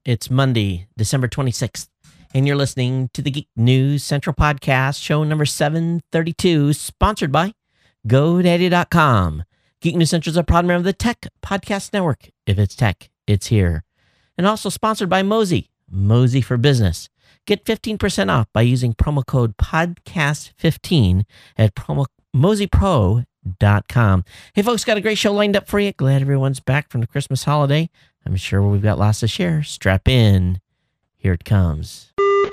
It's Monday, December 26th, and you're listening to the Geek News Central Podcast, show number 732, sponsored by GoDaddy.com. Geek News Central is a proud member of the Tech Podcast Network. If it's tech, it's here. And also sponsored by Mozy, Mozy for Business. Get 15% off by using promo code PODCAST15 at mozypro.com. Hey, folks, got a great show lined up for you. Glad everyone's back from the Christmas holiday. I'm sure we've got lots to share. Strap in. Here it comes.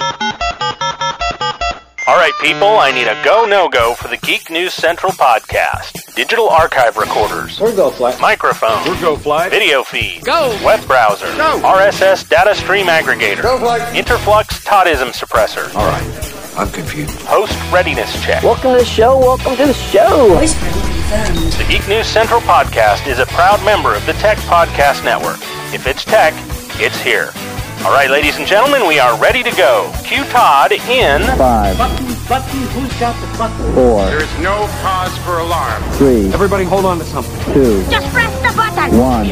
All right, people, I need a go, no-go for the Geek News Central podcast. Digital archive recorders. We're GoFly. Microphone. We're GoFly. Video feed. Go. Web browser. Go. RSS data stream aggregator. GoFly. Interflux Toddism suppressor. All right, I'm confused. Host readiness check. Welcome to the show. Welcome to the show. Voice ready confirmed. The Geek News Central podcast is a proud member of the Tech Podcast Network. If it's tech, it's here. All right, ladies and gentlemen, we are ready to go. Cue Todd in 5, Button, who's got the button? 4, There is no cause for alarm. 3, Everybody hold on to something. 2, Just press the button. 1.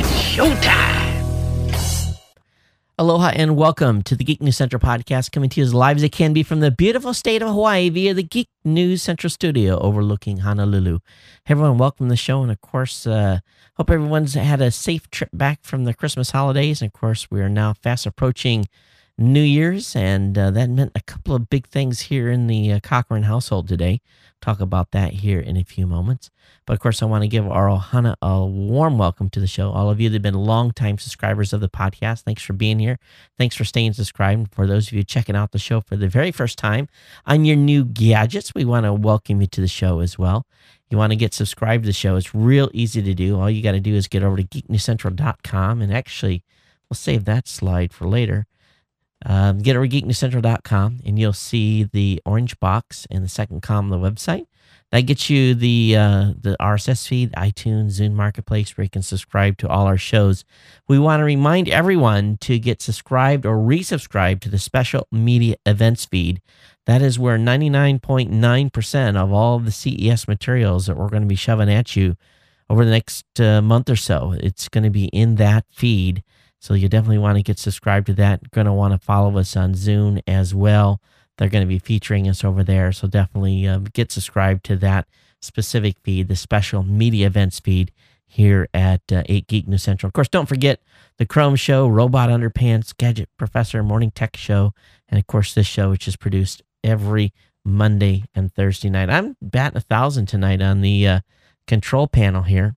Aloha and welcome to the Geek News Central podcast, coming to you as live as it can be from the beautiful state of Hawaii via the Geek News Central studio overlooking Honolulu. Hey everyone, welcome to the show, and of course, hope everyone's had a safe trip back from the Christmas holidays. And of course, we are now fast approaching New Year's, and that meant a couple of big things here in the Cochran household today. Talk about that here in a few moments. But of course, I want to give our Ohana a warm welcome to the show. All of you that have been longtime subscribers of the podcast, thanks for being here. Thanks for staying subscribed. For those of you checking out the show for the very first time on your new gadgets, we want to welcome you to the show as well. You want to get subscribed to the show, it's real easy to do. All you got to do is get over to geeknewscentral.com, and actually, we'll save that slide for later. Get over to geeknewscentral.com, and you'll see the orange box in the second column of the website. That gets you the RSS feed, iTunes, Zune Marketplace, where you can subscribe to all our shows. We want to remind everyone to get subscribed or resubscribe to the special media events feed. That is where 99.9% of all of the CES materials that we're going to be shoving at you over the next month or so, it's going to be in that feed. So you definitely want to get subscribed to that. You're going to want to follow us on Zune as well. They're going to be featuring us over there. So definitely get subscribed to that specific feed, the special media events feed here at 8 Geek News Central. Of course, don't forget the Chrome Show, Robot Underpants, Gadget Professor, Morning Tech Show, and of course this show, which is produced every Monday and Thursday night. I'm batting 1,000 tonight on the control panel here.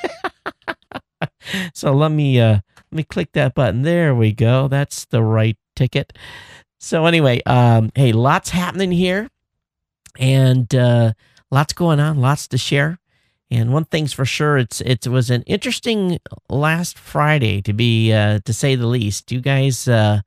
So let me click that button. There we go. That's the right ticket. So anyway, hey, lots happening here, and lots going on, lots to share. And one thing's for sure, it was an interesting last Friday to say the least. You guys had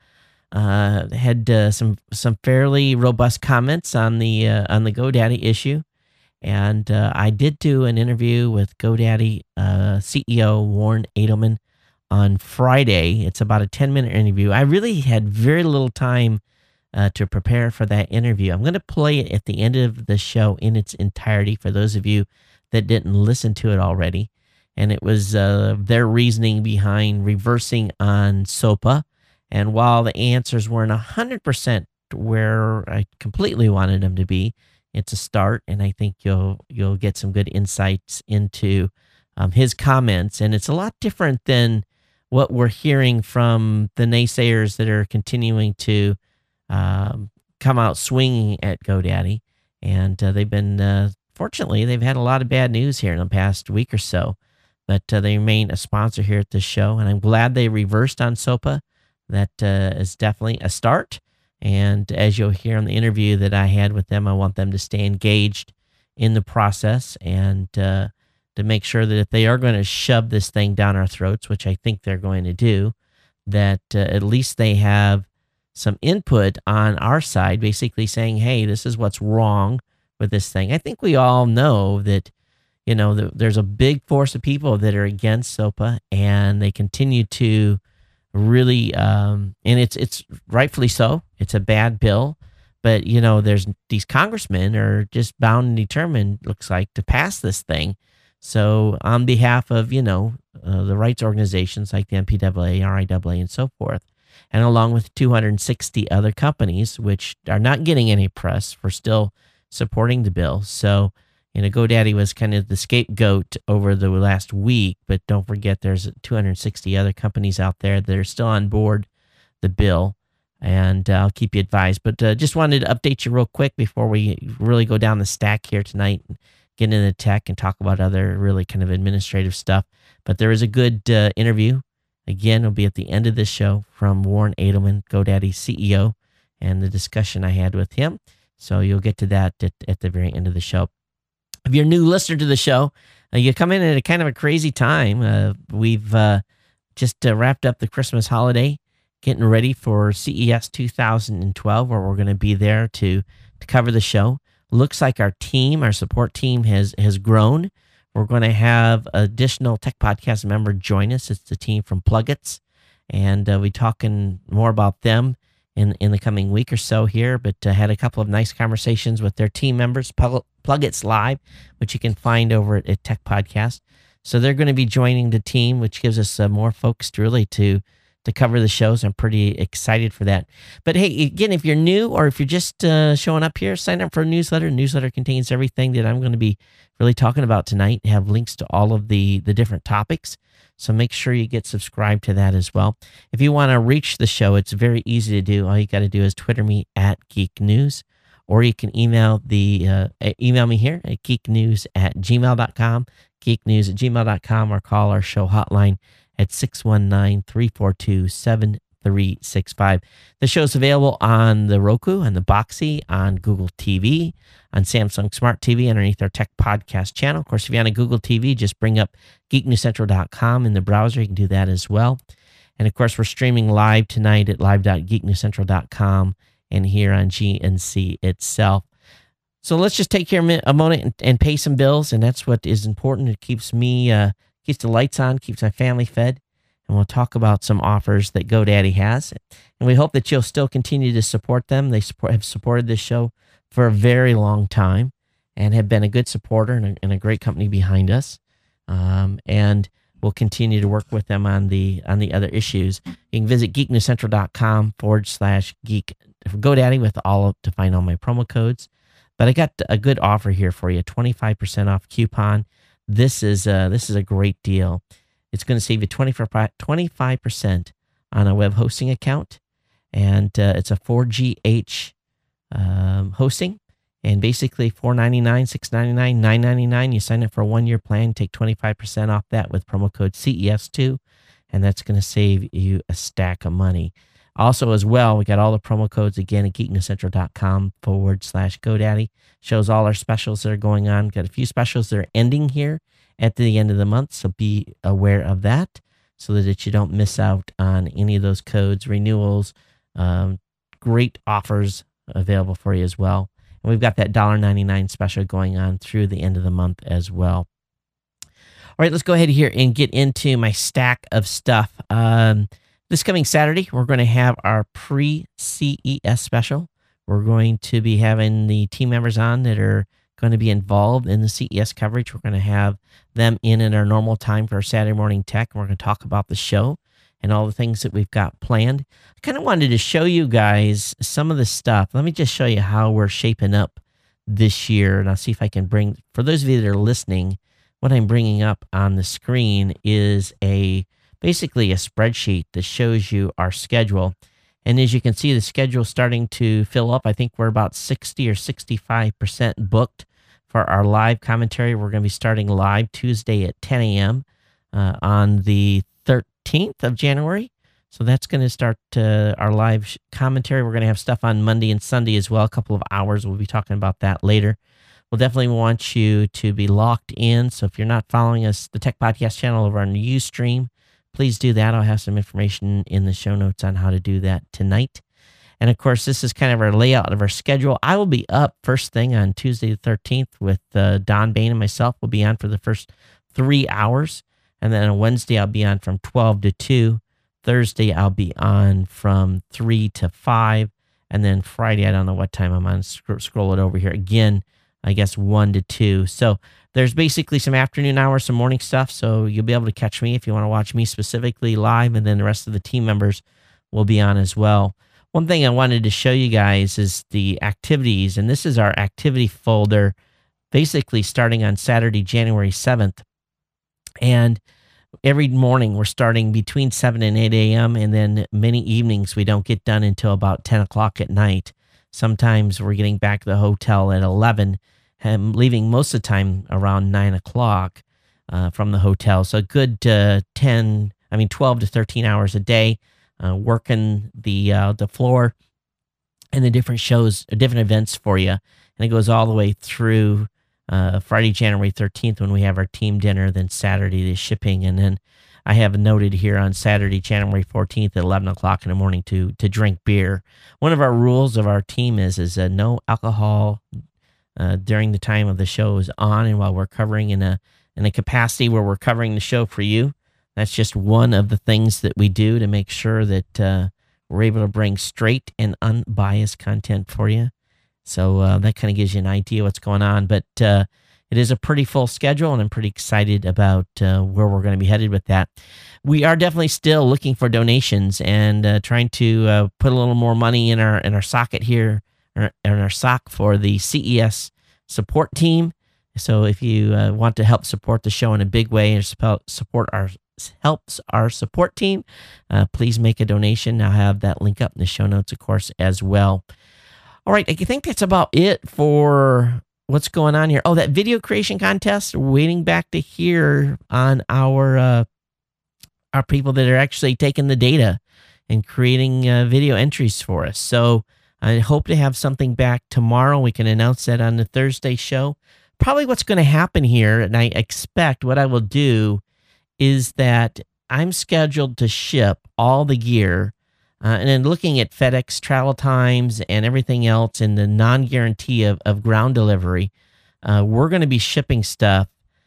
some fairly robust comments on the GoDaddy issue. And I did do an interview with GoDaddy CEO Warren Edelman on Friday. It's about a 10-minute interview. I really had very little time to prepare for that interview. I'm going to play it at the end of the show in its entirety for those of you that didn't listen to it already. And it was their reasoning behind reversing on SOPA. And while the answers weren't 100% where I completely wanted them to be, it's a start, and I think you'll get some good insights into his comments. And it's a lot different than what we're hearing from the naysayers that are continuing to come out swinging at GoDaddy. And they've been, fortunately, they've had a lot of bad news here in the past week or so. But they remain a sponsor here at this show, and I'm glad they reversed on SOPA. That is definitely a start. And as you'll hear in the interview that I had with them, I want them to stay engaged in the process and to make sure that if they are going to shove this thing down our throats, which I think they're going to do, that at least they have some input on our side, basically saying, hey, this is what's wrong with this thing. I think we all know that, there's a big force of people that are against SOPA, and they continue to really, and it's rightfully so. It's a bad bill, but there's these congressmen are just bound and determined, looks like, to pass this thing. So on behalf of the rights organizations like the MPAA, RIAA, and so forth, and along with 260 other companies, which are not getting any press for still supporting the bill. So, GoDaddy was kind of the scapegoat over the last week, but don't forget there's 260 other companies out there that are still on board the bill, and I'll keep you advised. But just wanted to update you real quick before we really go down the stack here tonight and get into tech and talk about other really kind of administrative stuff. But there is a good interview. Again, it'll be at the end of this show from Warren Edelman, GoDaddy CEO, and the discussion I had with him. So you'll get to that at the very end of the show. If you're a new listener to the show, you come in at a kind of a crazy time. We've just wrapped up the Christmas holiday, getting ready for CES 2012, where we're going to be there to cover the show. Looks like our support team has grown. We're going to have additional Tech Podcast member join us. It's the team from Plugits, and we'll be talking more about them in the coming week or so here, but had a couple of nice conversations with their team members, Plugits Live, which you can find over at Tech Podcast. So they're going to be joining the team, which gives us more folks to cover the shows. I'm pretty excited for that. But hey, again, if you're new or if you're just showing up here, sign up for a newsletter. The newsletter contains everything that I'm going to be really talking about tonight. Have links to all of the different topics. So make sure you get subscribed to that as well. If you want to reach the show, it's very easy to do. All you got to do is Twitter me at Geek News, or you can email me here at geeknews@gmail.com, geeknews@gmail.com, or call our show hotline at 619-342-7365. The show's available on the Roku, on the Boxee, on Google TV, on Samsung Smart TV, underneath our Tech Podcast channel. Of course, if you're on a Google TV, just bring up geeknewscentral.com in the browser. You can do that as well. And of course, we're streaming live tonight at live.geeknewscentral.com and here on GNC itself. So let's just take care of a moment and pay some bills, and that's what is important. It keeps me keeps the lights on, keeps my family fed, and we'll talk about some offers that GoDaddy has. And we hope that you'll still continue to support them. They have supported this show for a very long time and have been a good supporter and a great company behind us. And we'll continue to work with them on the other issues. You can visit geeknewscentral.com/geek for GoDaddy to find all my promo codes. But I got a good offer here for you, 25% off coupon. This is a great deal. It's going to save you 25% on a web hosting account, and it's a 4GH hosting, and basically $4.99, $6.99, $9.99. You sign up for a 1-year plan, take 25% off that with promo code CES2, and that's going to save you a stack of money. Also, as well, we got all the promo codes again at geeknewscentral.com/GoDaddy. Shows all our specials that are going on. Got a few specials that are ending here at the end of the month, so be aware of that so that you don't miss out on any of those codes, renewals, great offers available for you as well. And we've got that $1.99 special going on through the end of the month as well. All right, let's go ahead here and get into my stack of stuff. This coming Saturday, we're going to have our pre-CES special. We're going to be having the team members on that are going to be involved in the CES coverage. We're going to have them in at our normal time for our Saturday morning tech. We're going to talk about the show and all the things that we've got planned. I kind of wanted to show you guys some of the stuff. Let me just show you how we're shaping up this year, and I'll see if I can bring, for those of you that are listening, what I'm bringing up on the screen is basically a spreadsheet that shows you our schedule. And as you can see, the schedule is starting to fill up. I think we're about 60 or 65% booked for our live commentary. We're going to be starting live Tuesday at 10 a.m. On the 13th of January. So that's going to start our live commentary. We're going to have stuff on Monday and Sunday as well, a couple of hours. We'll be talking about that later. We'll definitely want you to be locked in. So if you're not following us, the Tech Podcast channel over on Ustream, please do that. I'll have some information in the show notes on how to do that tonight. And of course, this is kind of our layout of our schedule. I will be up first thing on Tuesday the 13th with Don Bain and myself. We'll be on for the first 3 hours. And then on Wednesday, I'll be on from 12 to 2. Thursday, I'll be on from 3 to 5. And then Friday, I don't know what time I'm on. Scroll it over here. Again, I guess 1 to 2. So there's basically some afternoon hours, some morning stuff. So you'll be able to catch me if you want to watch me specifically live. And then the rest of the team members will be on as well. One thing I wanted to show you guys is the activities, and this is our activity folder, basically starting on Saturday, January 7th. And every morning we're starting between 7 and 8 a.m., and then many evenings we don't get done until about 10 o'clock at night. Sometimes we're getting back to the hotel at 11 and leaving most of the time around 9 o'clock from the hotel. So a good 12 to 13 hours a day working the floor and the different shows, different events for you. And it goes all the way through Friday, January 13th when we have our team dinner, then Saturday the shipping, and then I have noted here on Saturday, January 14th at 11 o'clock in the morning to drink beer. One of our rules of our team is no alcohol during the time of the show is on, and while we're covering in a capacity where we're covering the show for you. That's just one of the things that we do to make sure that we're able to bring straight and unbiased content for you. So that kind of gives you an idea what's going on. But it is a pretty full schedule, and I'm pretty excited about where we're going to be headed with that. We are definitely still looking for donations and trying to put a little more money in our socket here, in our sock for the CES support team. So if you want to help support the show in a big way and helps our support team, please make a donation. I'll have that link up in the show notes, of course, as well. All right, I think that's about it for what's going on here. Oh, that video creation contest, we're waiting back to hear on our people that are actually taking the data and creating video entries for us. So I hope to have something back tomorrow. We can announce that on the Thursday show. Probably what's going to happen here, and I expect what I will do is that I'm scheduled to ship all the gear, and then looking at FedEx travel times and everything else and the non-guarantee of ground delivery, we're going to be shipping stuff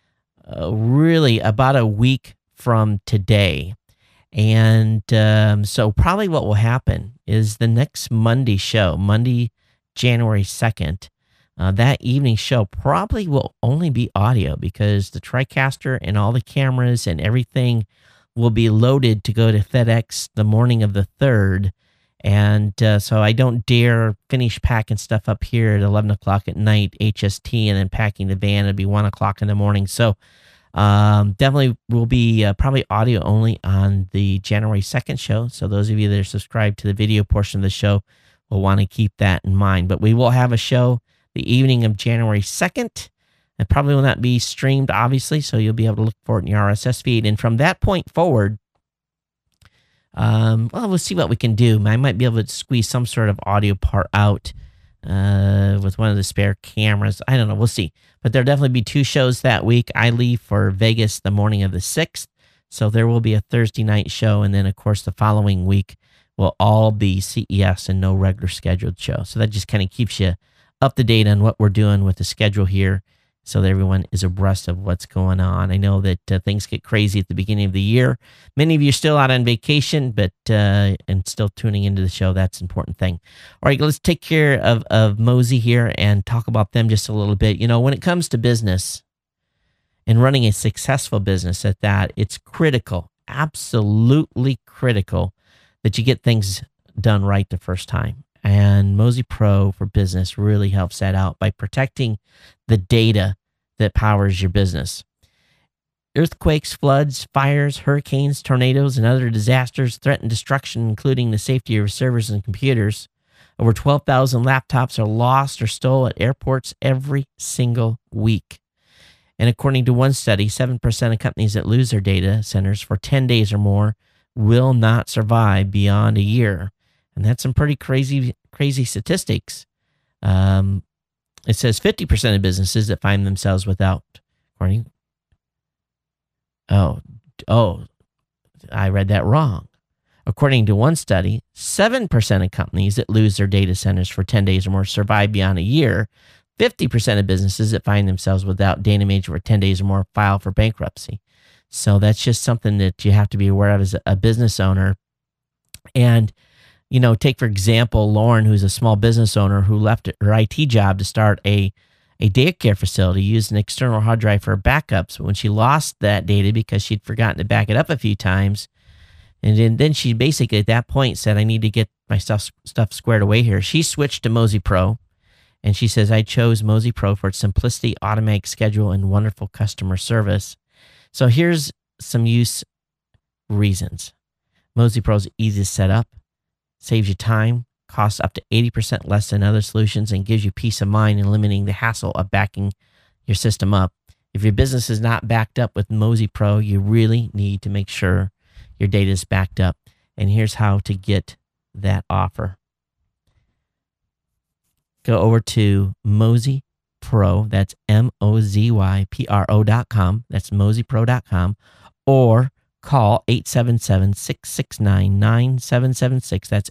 really about a week from today. And so probably what will happen is the next Monday show, Monday, January 2nd, that evening show probably will only be audio because the TriCaster and all the cameras and everything will be loaded to go to FedEx the morning of the 3rd. And so I don't dare finish packing stuff up here at 11 o'clock at night, HST, and then packing the van. It'll be 1 o'clock in the morning. So definitely will be probably audio only on the January 2nd show. So those of you that are subscribed to the video portion of the show will want to keep that in mind. But we will have a show the evening of January 2nd. It probably will not be streamed, obviously, so you'll be able to look for it in your RSS feed. And from that point forward, we'll see what we can do. I might be able to squeeze some sort of audio part out with one of the spare cameras. I don't know. We'll see. But there'll definitely be 2 shows that week. I leave for Vegas the morning of the 6th, so there will be a Thursday night show. And then, of course, the following week will all be CES and no regular scheduled show. So that just kind of keeps you up to date on what we're doing with the schedule here so that everyone is abreast of what's going on. I know that things get crazy at the beginning of the year. Many of you are still out on vacation, but and still tuning into the show. That's an important thing. All right, let's take care of Mozy here and talk about them just a little bit. You know, when it comes to business and running a successful business at that, it's critical, absolutely critical that you get things done right the first time. And Mozy Pro for Business really helps that out by protecting the data that powers your business. Earthquakes, floods, fires, hurricanes, tornadoes, and other disasters threaten destruction, including the safety of your servers and computers. Over 12,000 laptops are lost or stolen at airports every single week. And according to one study, 7% of companies that lose their data centers for 10 days or more will not survive beyond a year. And that's some pretty crazy statistics. It says 50% of businesses that find themselves without, I read that wrong. According to one study, 7% of companies that lose their data centers for 10 days or more survive beyond a year. 50% of businesses that find themselves without data major for 10 days or more file for bankruptcy. So that's just something that you have to be aware of as a business owner. And you know, take, for example, Lauren, who's a small business owner who left her IT job to start a daycare facility, used an external hard drive for her backups. But when she lost that data because she'd forgotten to back it up a few times, And then she basically at that point said, I need to get my stuff squared away here. She switched to Mozy Pro, and she says, I chose Mozy Pro for its simplicity, automatic schedule, and wonderful customer service. So here's some use reasons. Mozy Pro is easy to set up, saves you time, costs up to 80% less than other solutions, and gives you peace of mind in limiting the hassle of backing your system up. If your business is not backed up with Mozy Pro, you really need to make sure your data is backed up. And here's how to get that offer. Go over to Mozy Pro, that's MOZYPRO.com, that's MozyPro.com, or call 877-669-9776, that's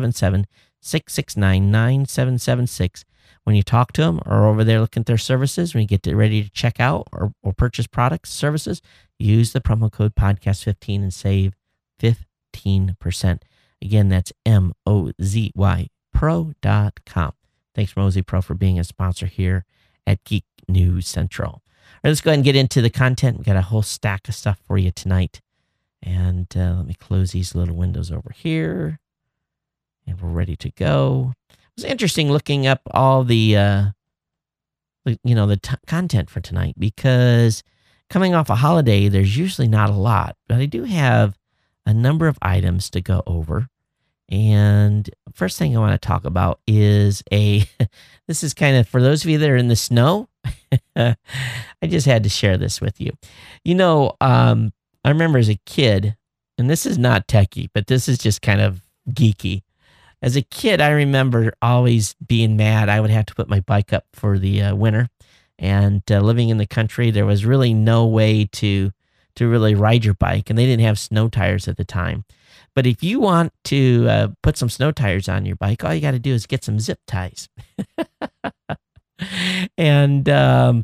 877-669-9776. When you talk to them or over there looking at their services, when you get ready to check out or purchase products, services, use the promo code podcast15 and save 15%. Again, that's MOZYPro.com. Thanks, Mozy Pro, for being a sponsor here at Geek News Central. All right, let's go ahead and get into the content. We got a whole stack of stuff for you tonight. And let me close these little windows over here. And we're ready to go. It was interesting looking up all the content for tonight, because coming off a holiday, there's usually not a lot, but I do have a number of items to go over. And first thing I want to talk about is this is kind of for those of you that are in the snow. I just had to share this with you. I remember as a kid, and this is not techie, but this is just kind of geeky. As a kid, I remember always being mad. I would have to put my bike up for the winter. And living in the country, there was really no way to really ride your bike. And they didn't have snow tires at the time. But if you want to put some snow tires on your bike, all you got to do is get some zip ties. And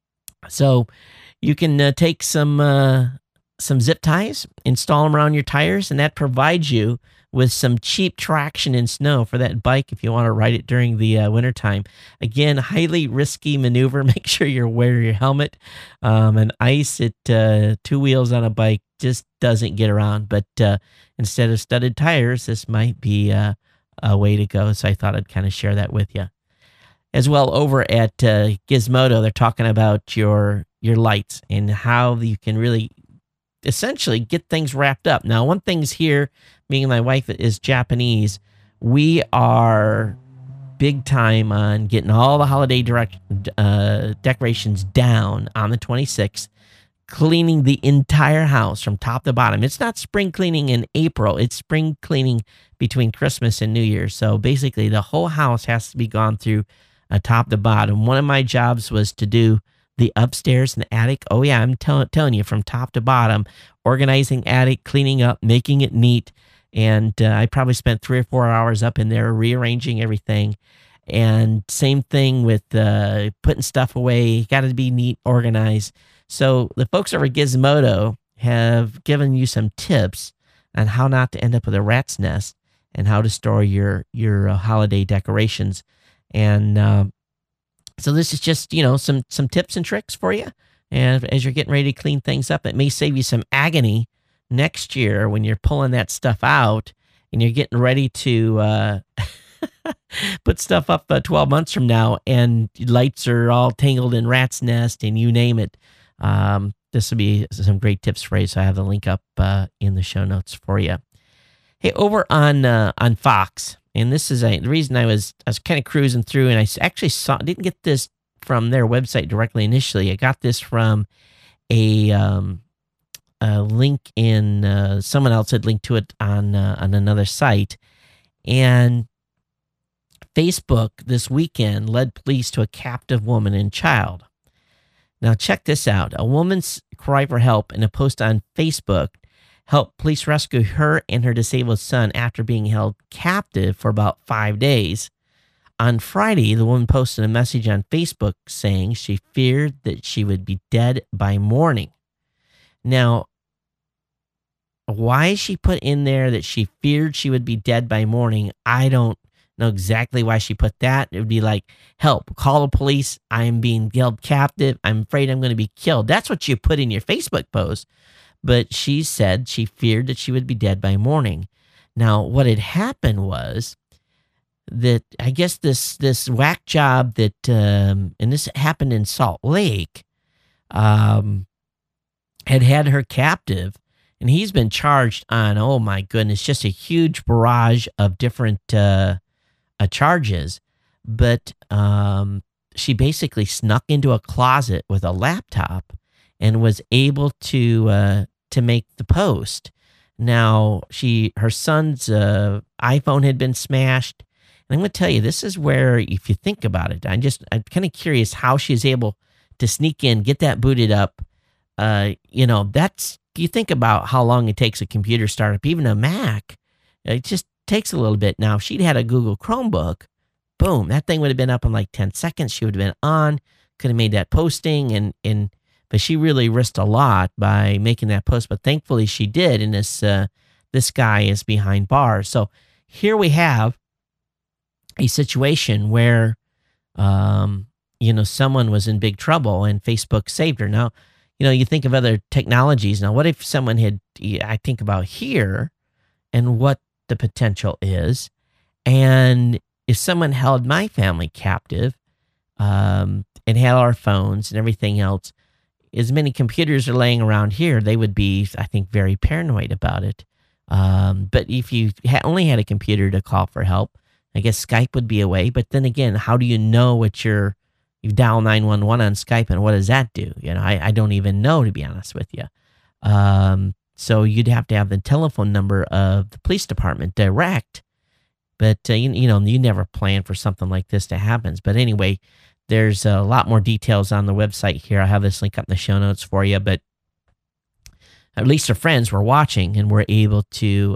so you can take some zip ties, install them around your tires, and that provides you with some cheap traction in snow for that bike if you want to ride it during the wintertime. Again, highly risky maneuver. Make sure you're wearing your helmet. And ice at 2 wheels on a bike just doesn't get around. But instead of studded tires, this might be a way to go. So I thought I'd kind of share that with you. As well, over at Gizmodo, they're talking about your lights and how you can really essentially get things wrapped up. Now, one thing's here, me and my wife is Japanese. We are big time on getting all the holiday decorations down on the 26th, cleaning the entire house from top to bottom. It's not spring cleaning in April. It's spring cleaning between Christmas and New Year's. So basically, the whole house has to be gone through top to bottom. One of my jobs was to do the upstairs and the attic. Oh yeah, I'm telling you, from top to bottom, organizing attic, cleaning up, making it neat. And I probably spent 3 or 4 hours up in there rearranging everything. And same thing with putting stuff away. Got to be neat, organized. So the folks over at Gizmodo have given you some tips on how not to end up with a rat's nest and how to store your holiday decorations. And so this is just, some tips and tricks for you. And as you're getting ready to clean things up, it may save you some agony next year when you're pulling that stuff out and you're getting ready to put stuff up 12 months from now and lights are all tangled in rat's nest and you name it. This will be some great tips for you. So I have the link up in the show notes for you. Hey, over on Fox, and this is the reason I was kind of cruising through, and I actually didn't get this from their website directly initially. I got this from a link in someone else had linked to it on another site, and Facebook this weekend led police to a captive woman and child. Now check this out. A woman's cry for help in a post on Facebook helped police rescue her and her disabled son after being held captive for about 5 days. On Friday, the woman posted a message on Facebook saying she feared that she would be dead by morning. Now, why she put in there that she feared she would be dead by morning, I don't know exactly why she put that. It would be like, help, call the police. I am being held captive. I'm afraid I'm going to be killed. That's what you put in your Facebook post. but she said she feared that she would be dead by morning. Now, what had happened was that I guess this whack job that, and this happened in Salt Lake, had her captive, and he's been charged on, oh my goodness, just a huge barrage of different charges. But she basically snuck into a closet with a laptop and was able to make the post. Now, her son's iPhone had been smashed. And I'm going to tell you, this is where, if you think about it, I'm kind of curious how she's able to sneak in, get that booted up. You think about how long it takes a computer startup, even a Mac. It just takes a little bit. Now, if she'd had a Google Chromebook, boom, that thing would have been up in like 10 seconds. She would have been on, could have made that posting, but she really risked a lot by making that post. But thankfully she did, and this guy is behind bars. So here we have a situation where, someone was in big trouble and Facebook saved her. Now, you think of other technologies. Now, what if someone I think about here and what the potential is, and if someone held my family captive and had our phones and everything else, as many computers are laying around here, they would be, I think, very paranoid about it. But if you only had a computer to call for help, I guess Skype would be a way. But then again, how do you know what you dial 911 on Skype, and what does that do? I don't even know, to be honest with you. So you'd have to have the telephone number of the police department direct. But, you never plan for something like this to happen. But anyway, there's a lot more details on the website here. I have this link up in the show notes for you. But at least her friends were watching and were able to,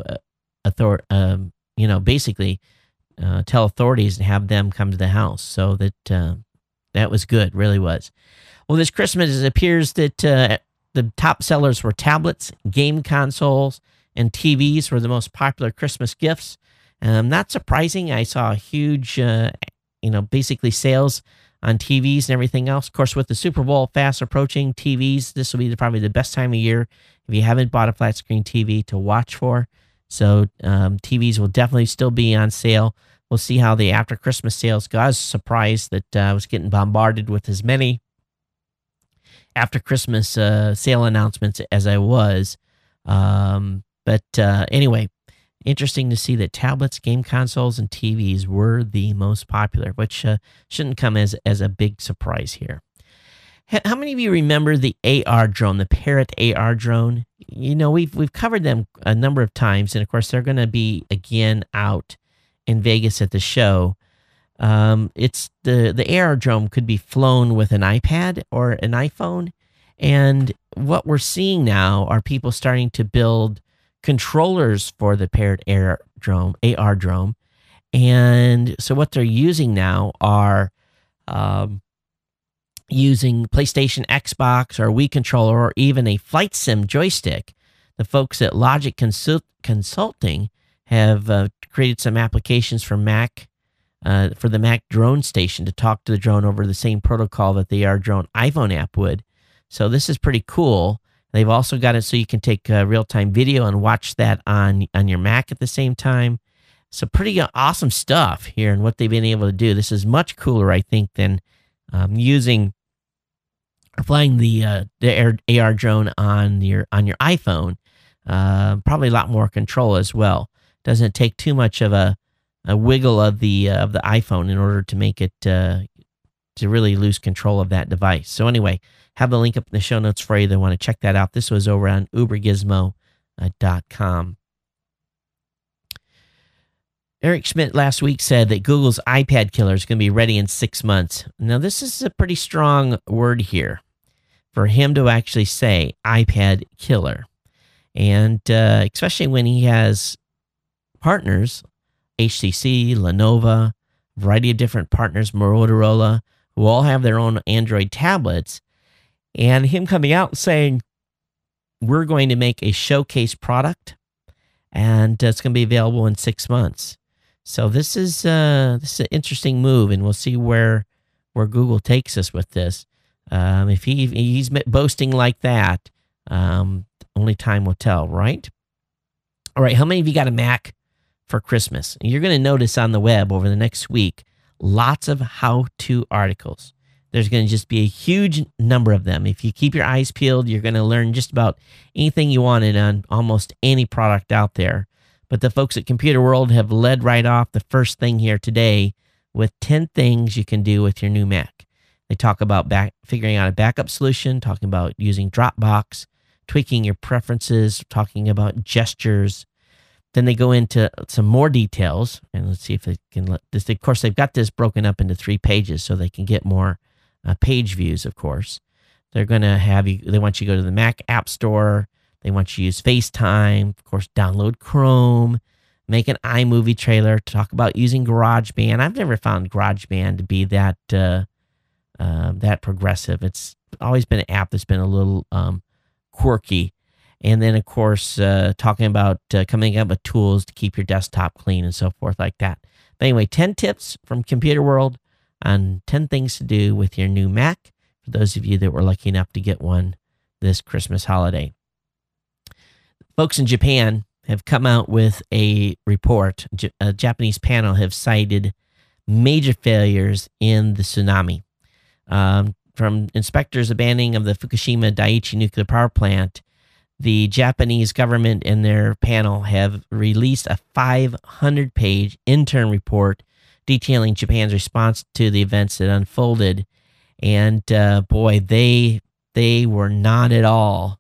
basically tell authorities and have them come to the house. So that was good, really was. Well, this Christmas, it appears that the top sellers were tablets, game consoles, and TVs were the most popular Christmas gifts. Not surprising. I saw a huge, basically sales on TVs and everything else. Of course, with the Super Bowl fast approaching, TVs, this will be probably the best time of year if you haven't bought a flat screen TV to watch for. So TVs will definitely still be on sale. We'll see how the after Christmas sales go. I was surprised that I was getting bombarded with as many after Christmas sale announcements as I was. But anyway, interesting to see that tablets, game consoles, and TVs were the most popular, which shouldn't come as a big surprise here. How many of you remember the AR drone, the Parrot AR drone? We've covered them a number of times, and of course they're going to be again out in Vegas at the show. It's the AR drone could be flown with an iPad or an iPhone, and what we're seeing now are people starting to build controllers for the Parrot AR drone, and so what they're using now are using PlayStation, Xbox, or Wii controller, or even a flight sim joystick. The folks at Logic Consulting have created some applications for Mac, for the Mac drone station to talk to the drone over the same protocol that the AR drone iPhone app would. So this is pretty cool. They've also got it so you can take real-time video and watch that on your Mac at the same time. So pretty awesome stuff here and what they've been able to do. This is much cooler, I think, than flying the AR drone on your iPhone. Probably a lot more control as well. Doesn't take too much of a wiggle of the iPhone in order to make it to really lose control of that device. So anyway, have the link up in the show notes for you that want to check that out. This was over on ubergizmo.com. Eric Schmidt last week said that Google's iPad killer is going to be ready in 6 months. Now, this is a pretty strong word here for him to actually say iPad killer. And especially when he has partners, HTC, Lenovo, a variety of different partners, Motorola, who all have their own Android tablets, and him coming out and saying, we're going to make a showcase product, and it's going to be available in 6 months. So this is an interesting move, and we'll see where Google takes us with this. If he's boasting like that, only time will tell, right? All right, how many of you got a Mac for Christmas? You're going to notice on the web over the next week lots of how-to articles. There's going to just be a huge number of them. If you keep your eyes peeled, you're going to learn just about anything you wanted on almost any product out there. But the folks at Computer World have led right off the first thing here today with 10 things you can do with your new Mac. They talk about figuring out a backup solution, talking about using Dropbox, tweaking your preferences, talking about gestures. Then they go into some more details, and let's see if they can let this. Of course, they've got this broken up into 3 pages so they can get more page views, of course. They're going to have you, they want you to go to the Mac App Store. They want you to use FaceTime, of course, download Chrome, make an iMovie trailer, to talk about using GarageBand. I've never found GarageBand to be that progressive. It's always been an app that's been a little quirky. And then, of course, talking about coming up with tools to keep your desktop clean and so forth like that. But anyway, 10 tips from Computer World on 10 things to do with your new Mac for those of you that were lucky enough to get one this Christmas holiday. Folks in Japan have come out with a report. A Japanese panel have cited major failures in the tsunami. From inspectors abandoning of the Fukushima Daiichi nuclear power plant, the Japanese government and their panel have released a 500-page interim report detailing Japan's response to the events that unfolded. And boy, they were not at all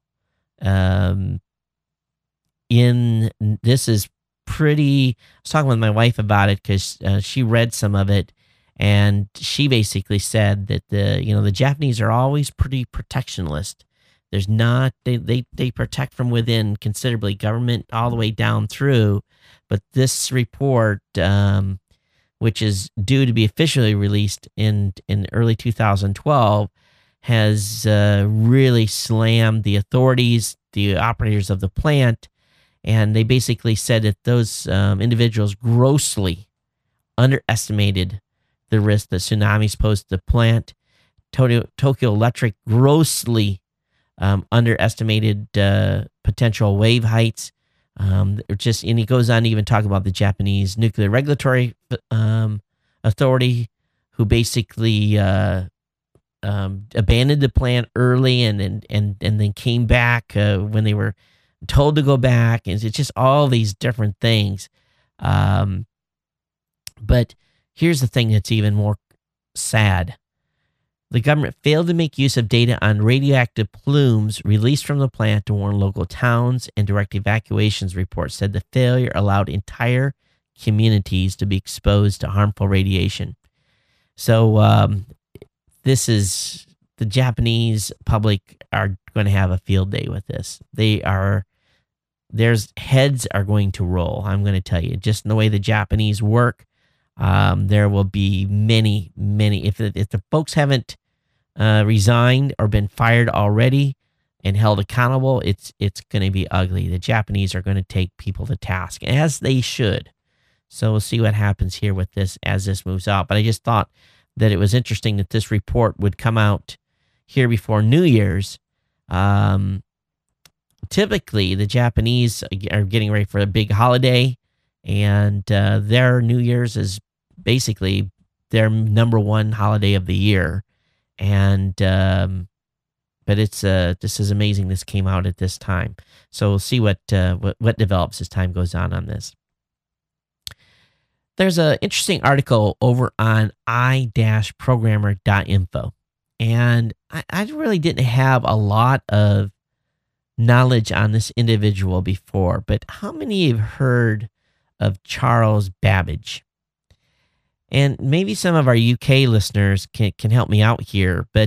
this is pretty. I was talking with my wife about it because she read some of it, and she basically said that the Japanese are always pretty protectionist. There's not they protect from within considerably, government all the way down through, but this report, which is due to be officially released in early 2012, has really slammed the authorities, the operators of the plant. And they basically said that those individuals grossly underestimated the risk that tsunamis posed to the plant. Tokyo Electric grossly underestimated potential wave heights. And he goes on to even talk about the Japanese Nuclear Regulatory Authority, who basically abandoned the plant early and then came back when they were told to go back. And it's just all these different things. But here's the thing that's even more sad. The government failed to make use of data on radioactive plumes released from the plant to warn local towns, and direct evacuations reports said the failure allowed entire communities to be exposed to harmful radiation. So this is, the Japanese public are going to have a field day with this. Their heads are going to roll. I'm going to tell you, just in the way the Japanese work, there will be many. If the folks haven't resigned or been fired already and held accountable, it's going to be ugly. The Japanese are going to take people to task, as they should. So we'll see what happens here with this as this moves out. But I just thought that it was interesting that this report would come out here before New Year's. Typically, the Japanese are getting ready for a big holiday, and their New Year's is basically their number one holiday of the year. And but it's this is amazing. This came out at this time, so we'll see what develops as time goes on this. There's an interesting article over on i-programmer.info, and I really didn't have a lot of knowledge on this individual before, but how many have heard of Charles Babbage? And maybe some of our UK listeners can help me out here, but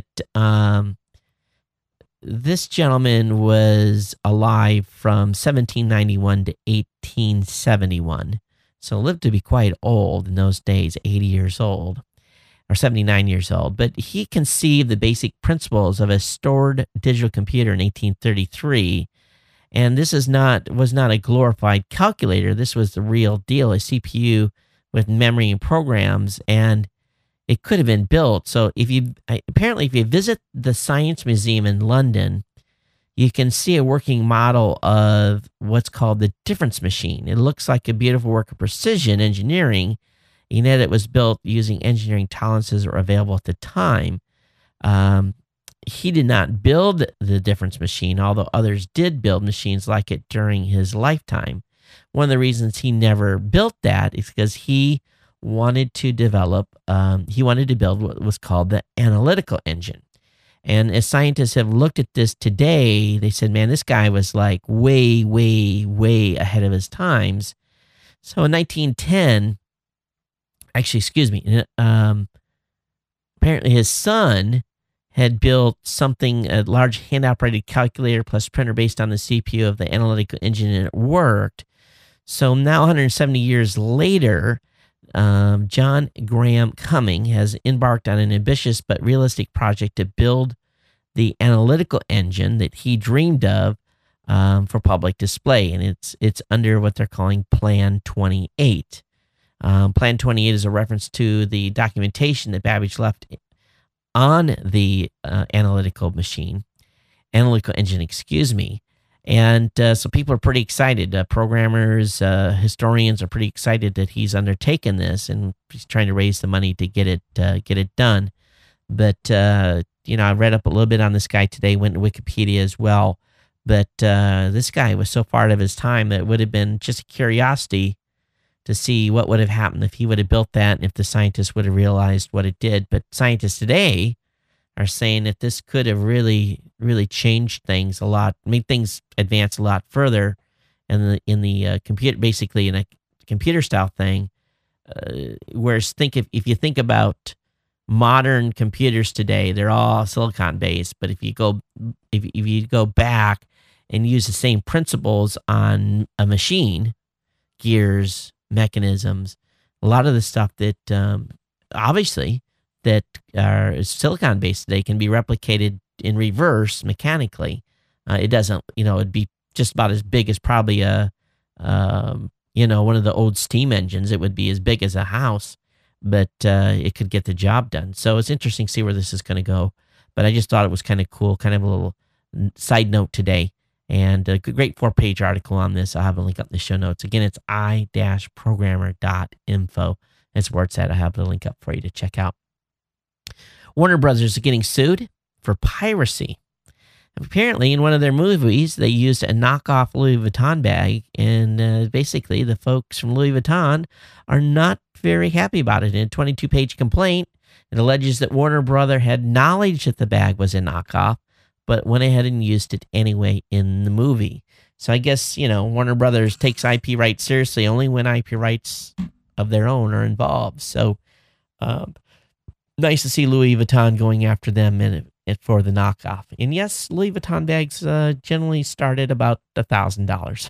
this gentleman was alive from 1791 to 1871, so lived to be quite old in those days, 80 years old, or 79 years old. But he conceived the basic principles of a stored digital computer in 1833, and this was not a glorified calculator. This was the real deal, a CPU with memory and programs, and it could have been built. So if you visit the Science Museum in London, you can see a working model of what's called the difference machine. It looks like a beautiful work of precision engineering, and yet it was built using engineering tolerances that were available at the time. He did not build the difference machine, although others did build machines like it during his lifetime. One of the reasons he never built that is because he wanted to build what was called the analytical engine. And as scientists have looked at this today, they said, man, this guy was like way, way, way ahead of his times. So in 1910, apparently his son had built something, a large hand-operated calculator plus printer based on the CPU of the analytical engine, and it worked. So now 170 years later, John Graham Cumming has embarked on an ambitious but realistic project to build the analytical engine that he dreamed of for public display, and it's under what they're calling Plan 28. Plan 28 is a reference to the documentation that Babbage left on the analytical engine, And so people are pretty excited. Programmers, historians are pretty excited that he's undertaken this, and he's trying to raise the money to get it done. But I read up a little bit on this guy today. Went to Wikipedia as well. But this guy was so far out of his time that it would have been just a curiosity to see what would have happened if he would have built that, and if the scientists would have realized what it did. But scientists today are saying that this could have really, really changed things a lot, made things advance a lot further in the computer, basically in a computer style thing. Whereas if you think about modern computers today, they're all silicon based. But if you go back and use the same principles on a machine, gears, mechanisms, a lot of the stuff that obviously that are silicon based today can be replicated in reverse mechanically. It doesn't, it'd be just about as big as probably one of the old steam engines. It would be as big as a house, but it could get the job done. So it's interesting to see where this is going to go. But I just thought it was kind of cool, kind of a little side note today. And a great 4-page article on this. I'll have a link up in the show notes. Again, it's i-programmer.info. That's where it's at. I have the link up for you to check out. Warner Brothers is getting sued for piracy. Apparently, in one of their movies, they used a knockoff Louis Vuitton bag, and basically the folks from Louis Vuitton are not very happy about it. In a 22-page complaint, it alleges that Warner Brother had knowledge that the bag was a knockoff, but went ahead and used it anyway in the movie. So I guess, Warner Brothers takes IP rights seriously only when IP rights of their own are involved. So nice to see Louis Vuitton going after them for the knockoff. And yes, Louis Vuitton bags generally start at about $1,000.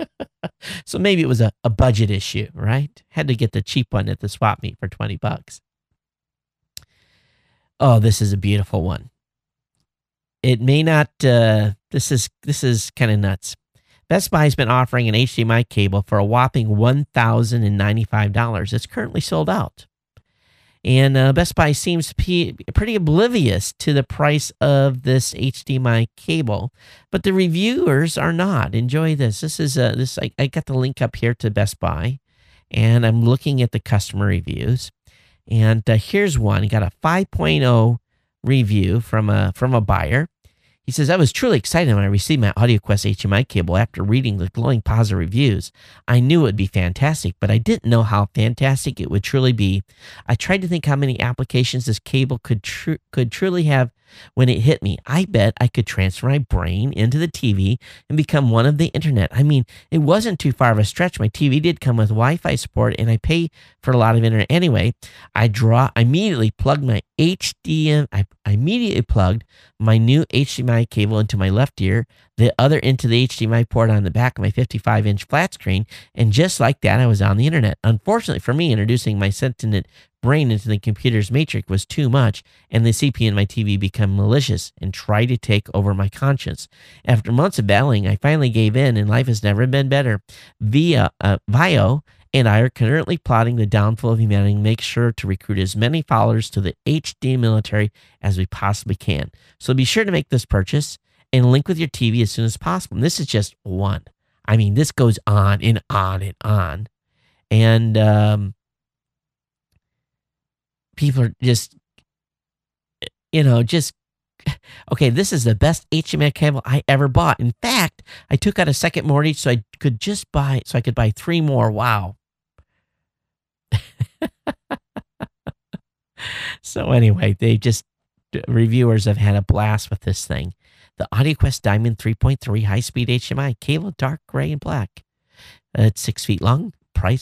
So maybe it was a budget issue, right? Had to get the cheap one at the swap meet for $20. Oh, this is a beautiful one. It may not, this is kind of nuts. Best Buy has been offering an HDMI cable for a whopping $1,095. It's currently sold out. And Best Buy seems to be pretty oblivious to the price of this HDMI cable, but the reviewers are not. Enjoy this. This is I got the link up here to Best Buy, and I'm looking at the customer reviews. And here's one. Got a 5.0 review from a buyer. He says, I was truly excited when I received my AudioQuest HDMI cable after reading the glowing positive reviews. I knew it would be fantastic, but I didn't know how fantastic it would truly be. I tried to think how many applications this cable could truly have when it hit me. I bet I could transfer my brain into the TV and become one of the internet. I mean, it wasn't too far of a stretch. My TV did come with Wi-Fi support, and I pay for a lot of internet anyway. I immediately plugged my I immediately plugged my new HDMI cable into my left ear, the other into the HDMI port on the back of my 55-inch flat screen, and just like that, I was on the internet. Unfortunately for me, introducing my sentient brain into the computer's matrix was too much, and the CPU in my TV became malicious and tried to take over my conscience. After months of battling, I finally gave in, and life has never been better. Vio and I are currently plotting the downfall of humanity and make sure to recruit as many followers to the HD military as we possibly can. So be sure to make this purchase and link with your TV as soon as possible. And this is just one. I mean, this goes on and on and on. And people are just, okay, this is the best HDMI cable I ever bought. In fact, I took out a second mortgage so I could buy 3 more. Wow. So anyway, reviewers have had a blast with this thing. The AudioQuest Diamond 3.3 high-speed HDMI cable, dark gray and black. It's 6 feet long. Price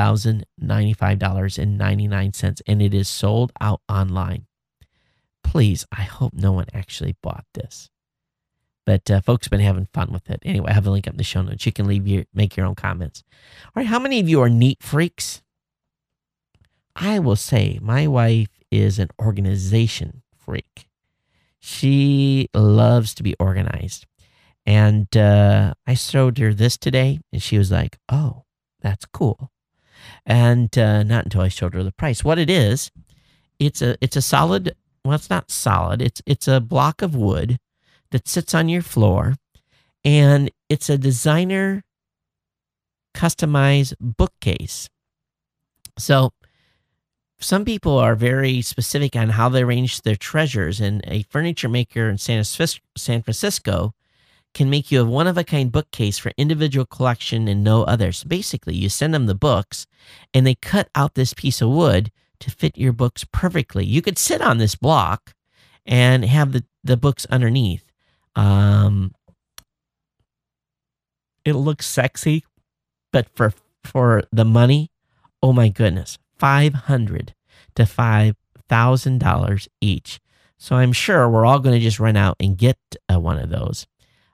$1,095.99, and it is sold out online. Please, I hope no one actually bought this. But folks have been having fun with it. Anyway, I have a link up in the show notes. You can make your own comments. All right, how many of you are neat freaks? I will say my wife is an organization freak. She loves to be organized. And I showed her this today, and she was like, oh, that's cool. And not until I showed her the price. What it is, it's a solid, well, it's not solid. It's a block of wood that sits on your floor, and it's a designer customized bookcase. So some people are very specific on how they arrange their treasures, and a furniture maker in San Francisco can make you a one-of-a-kind bookcase for individual collection and no others. Basically, you send them the books, and they cut out this piece of wood to fit your books perfectly. You could sit on this block and have the books underneath. It looks sexy, but for the money, oh my goodness, $500 to $5,000 each. So I'm sure we're all going to just run out and get one of those.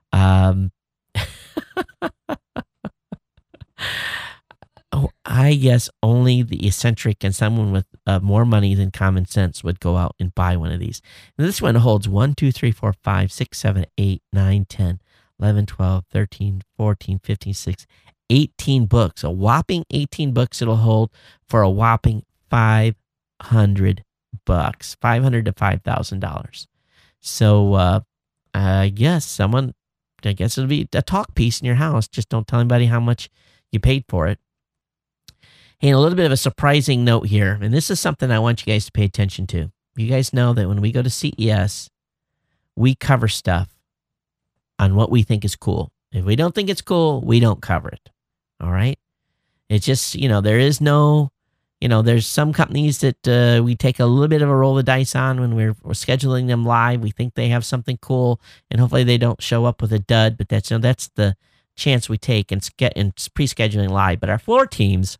I guess only the eccentric and someone with more money than common sense would go out and buy one of these. And this one holds 1, 2, 3, 4, 5, 6, 7, 8, 9, 10, 11, 12, 13, 14, 15, 16, 18 books. A whopping 18 books it'll hold for a whopping $500, $500 to $5,000. So I guess it'll be a talk piece in your house. Just don't tell anybody how much you paid for it. Hey, a little bit of a surprising note here, and this is something I want you guys to pay attention to. You guys know that when we go to CES, we cover stuff on what we think is cool. If we don't think it's cool, we don't cover it. All right? It's just, there is no, there's some companies that we take a little bit of a roll of the dice on when we're scheduling them live. We think they have something cool, and hopefully they don't show up with a dud, but that's the chance we take in pre-scheduling live. But our floor teams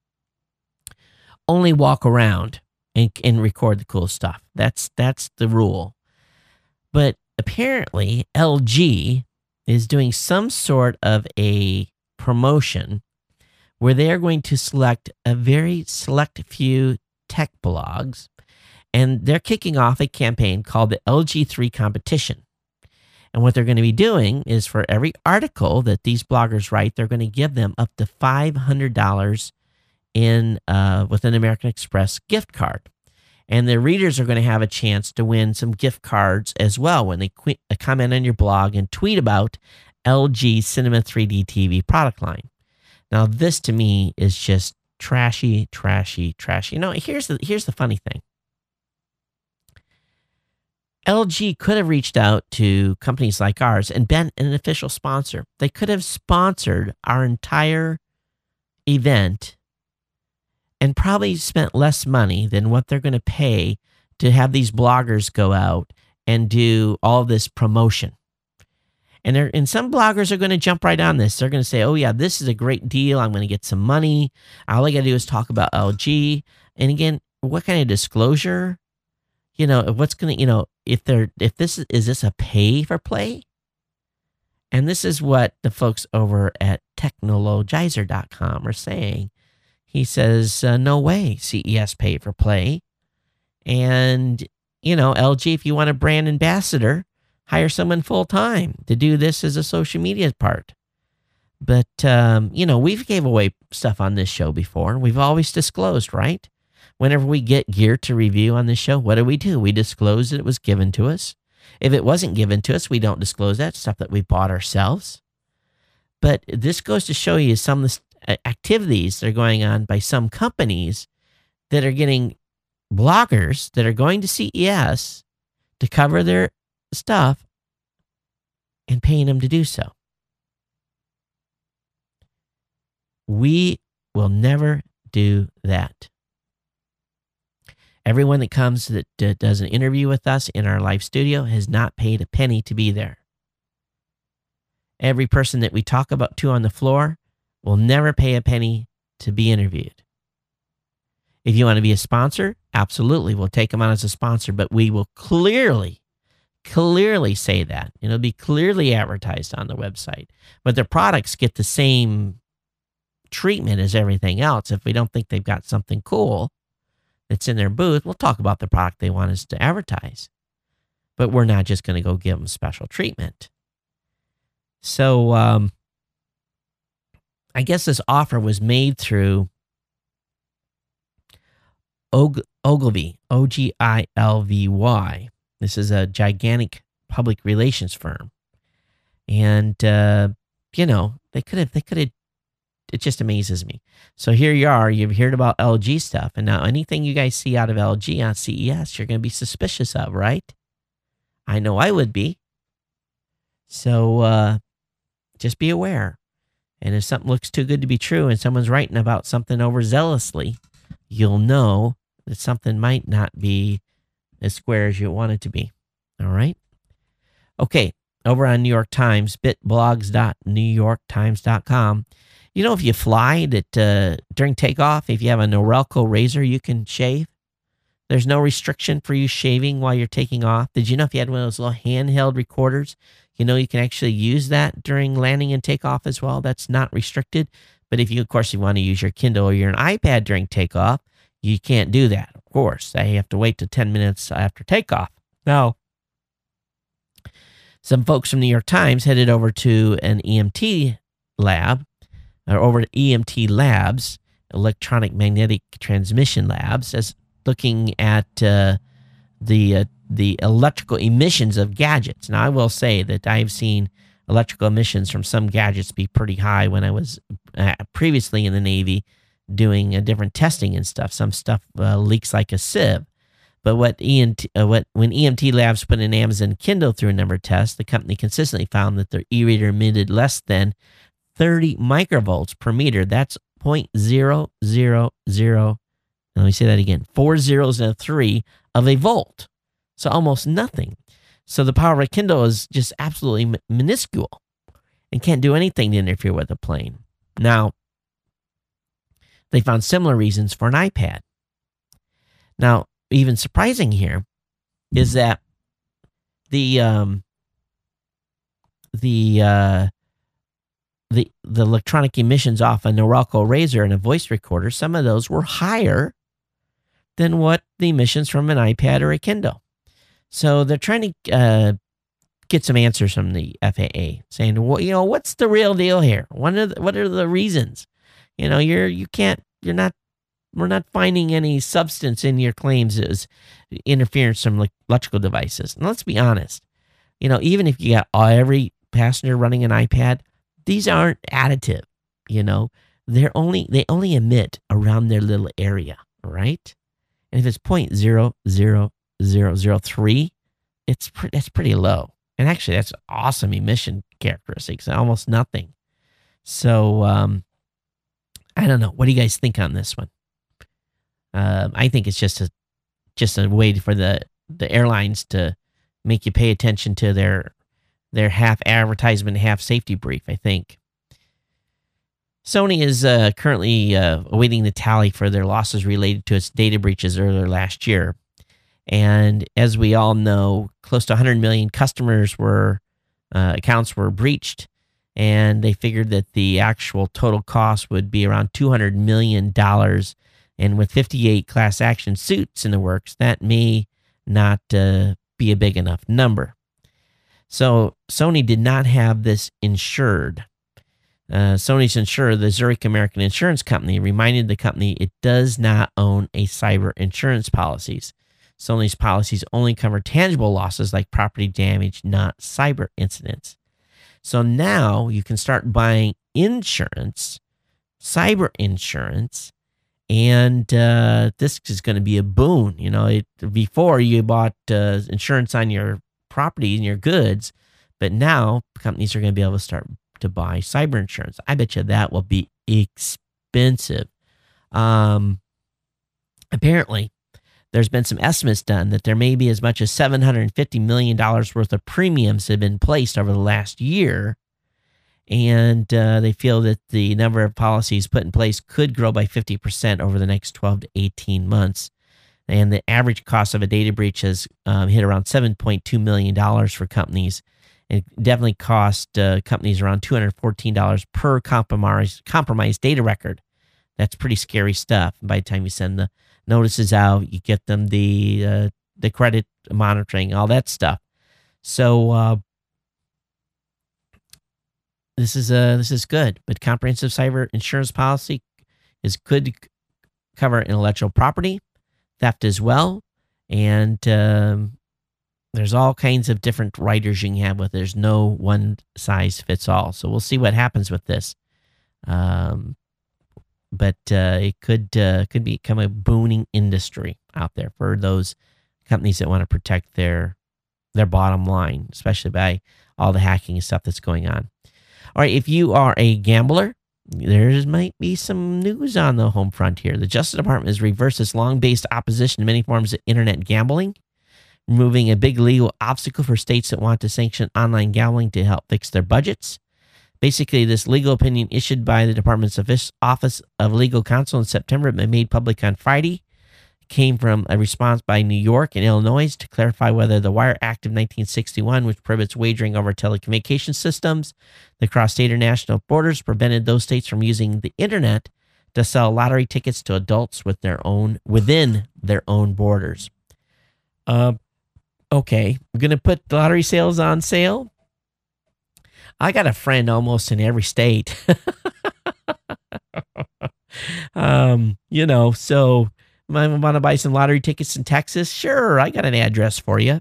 only walk around and record the cool stuff. That's the rule. But apparently LG is doing some sort of a promotion where they are going to select a very select few tech blogs, and they're kicking off a campaign called the LG3 competition. And what they're going to be doing is for every article that these bloggers write, they're going to give them up to $500 with an American Express gift card. And the readers are going to have a chance to win some gift cards as well when they comment on your blog and tweet about LG Cinema 3D TV product line. Now, this to me is just trashy, trashy, trashy. Here's the funny thing. LG could have reached out to companies like ours and been an official sponsor. They could have sponsored our entire event and probably spent less money than what they're going to pay to have these bloggers go out and do all this promotion. And some bloggers are going to jump right on this. They're going to say, oh yeah, this is a great deal. I'm going to get some money. All I got to do is talk about LG. And again, what kind of disclosure? What's going to, is this a pay for play? And this is what the folks over at Technologizer.com are saying. He says, no way, CES pay for play. And, LG, if you want a brand ambassador, hire someone full-time to do this as a social media part. But, we've gave away stuff on this show before. We've always disclosed, right? Whenever we get gear to review on this show, what do? We disclose that it was given to us. If it wasn't given to us, we don't disclose that, stuff that we bought ourselves. But this goes to show you some of the activities that are going on by some companies that are getting bloggers that are going to CES to cover their stuff and paying them to do so. We will never do that. Everyone that comes that does an interview with us in our live studio has not paid a penny to be there. Every person that we talk about to on the floor will never pay a penny to be interviewed. If you want to be a sponsor, absolutely, we'll take them on as a sponsor, but we will clearly say that. It'll be clearly advertised on the website. But their products get the same treatment as everything else. If we don't think they've got something cool that's in their booth, we'll talk about the product they want us to advertise. But we're not just going to go give them special treatment. So I guess this offer was made through Ogilvy, Ogilvy. This is a gigantic public relations firm. And, they could have, it just amazes me. So here you are, you've heard about LG stuff. And now anything you guys see out of LG on CES, you're going to be suspicious of, right? I know I would be. So just be aware. And if something looks too good to be true and someone's writing about something overzealously, you'll know that something might not be as square as you want it to be. All right? Okay, over on New York Times, bitblogs.newyorktimes.com. If you fly, that during takeoff, if you have a Norelco razor, you can shave. There's no restriction for you shaving while you're taking off. Did you know if you had one of those little handheld recorders, you can actually use that during landing and takeoff as well? That's not restricted. But if you, of course, you want to use your Kindle or your iPad during takeoff, you can't do that, of course. You have to wait till 10 minutes after takeoff. Now, some folks from New York Times headed over to an EMT lab, or over to EMT Labs, Electronic Magnetic Transmission Labs, as looking at the electrical emissions of gadgets. Now, I will say that I've seen electrical emissions from some gadgets be pretty high when I was previously in the Navy doing different testing and stuff. Some stuff leaks like a sieve. But when EMT Labs put an Amazon Kindle through a number of tests, the company consistently found that their e-reader emitted less than 30 microvolts per meter. That's 0.000, let me say that again, 0.4003 of a volt. So almost nothing. So the power of a Kindle is just absolutely minuscule and can't do anything to interfere with the plane. Now, they found similar reasons for an iPad. Now, even surprising here is that the electronic emissions off a Norelco razor and a voice recorder, some of those were higher than what the emissions from an iPad or a Kindle. So they're trying to get some answers from the FAA, saying, well, what's the real deal here? What are the reasons? We're not finding any substance in your claims as interference from electrical devices. And let's be honest, even if you got every passenger running an iPad, these aren't additive. They only emit around their little area, right? And if it's 0.00003, that's pretty low. And actually, that's awesome emission characteristics, almost nothing. So I don't know. What do you guys think on this one? I think it's just a way for the airlines to make you pay attention to their half advertisement, half safety brief, I think. Sony is currently awaiting the tally for their losses related to its data breaches earlier last year. And as we all know, close to 100 million customers accounts were breached, and they figured that the actual total cost would be around $200 million. And with 58 class action suits in the works, that may not be a big enough number. So Sony did not have this insured. Sony's insurer, the Zurich American Insurance Company, reminded the company it does not own a cyber insurance policies. Some of these policies only cover tangible losses like property damage, not cyber incidents. So now you can start buying insurance, cyber insurance, and this is going to be a boon. Before you bought insurance on your property and your goods, but now companies are going to be able to start to buy cyber insurance. I bet you that will be expensive. Apparently, there's been some estimates done that there may be as much as $750 million worth of premiums have been placed over the last year. And they feel that the number of policies put in place could grow by 50% over the next 12 to 18 months. And the average cost of a data breach has hit around $7.2 million for companies. It definitely cost companies around $214 per compromised data record. That's pretty scary stuff. By the time you send the notices out, you get them the credit monitoring, all that stuff. So this is good. But comprehensive cyber insurance policy could cover intellectual property, theft as well, and there's all kinds of different riders you can have with it. There's no one size fits all. So we'll see what happens with this. But it could become a booming industry out there for those companies that want to protect their bottom line, especially by all the hacking and stuff that's going on. All right, if you are a gambler, there might be some news on the home front here. The Justice Department has reversed its long-based opposition to many forms of internet gambling, removing a big legal obstacle for states that want to sanction online gambling to help fix their budgets. Basically, this legal opinion issued by the Department's Office of Legal Counsel in September, but made public on Friday, came from a response by New York and Illinois to clarify whether the Wire Act of 1961, which prohibits wagering over telecommunication systems that cross state or national borders, prevented those states from using the internet to sell lottery tickets to adults within their own borders. Okay, we're going to put lottery sales on sale. I got a friend almost in every state. So might want to buy some lottery tickets in Texas? Sure, I got an address for you.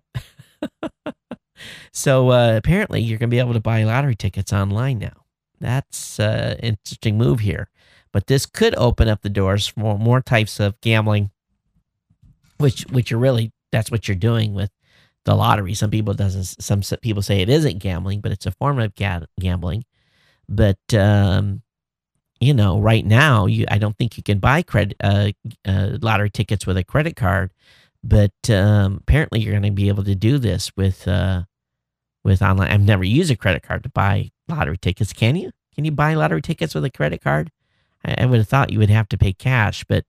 So apparently you're going to be able to buy lottery tickets online now. That's an interesting move here. But this could open up the doors for more types of gambling, which are really, that's what you're doing with the lottery. Some people say it isn't gambling, but it's a form of gambling. But right now, I don't think you can buy lottery tickets with a credit card. But apparently, you're going to be able to do this with online. I've never used a credit card to buy lottery tickets. Can you? Can you buy lottery tickets with a credit card? I would have thought you would have to pay cash. But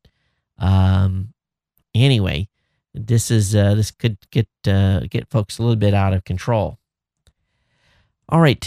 anyway. This could get folks a little bit out of control. All right,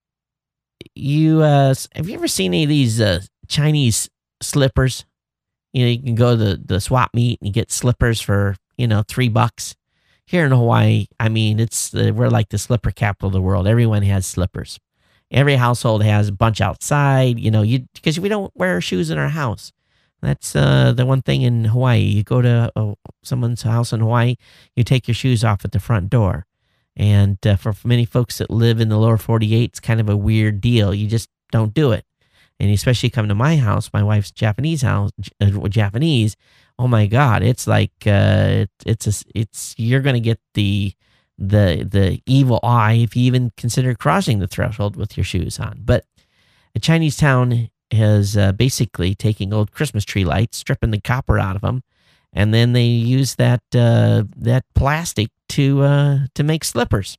have you ever seen any of these Chinese slippers? You can go to the swap meet and you get slippers for $3. Here in Hawaii, I mean, we're like the slipper capital of the world. Everyone has slippers. Every household has a bunch outside. Because we don't wear shoes in our house. That's the one thing in Hawaii. You go to someone's house in Hawaii, you take your shoes off at the front door. And for many folks that live in the lower 48, it's kind of a weird deal. You just don't do it. And especially come to my house, my wife's Japanese house, oh my God, it's like, you're going to get the evil eye if you even consider crossing the threshold with your shoes on. But a Chinese town is basically taking old Christmas tree lights, stripping the copper out of them, and then they use that plastic to make slippers.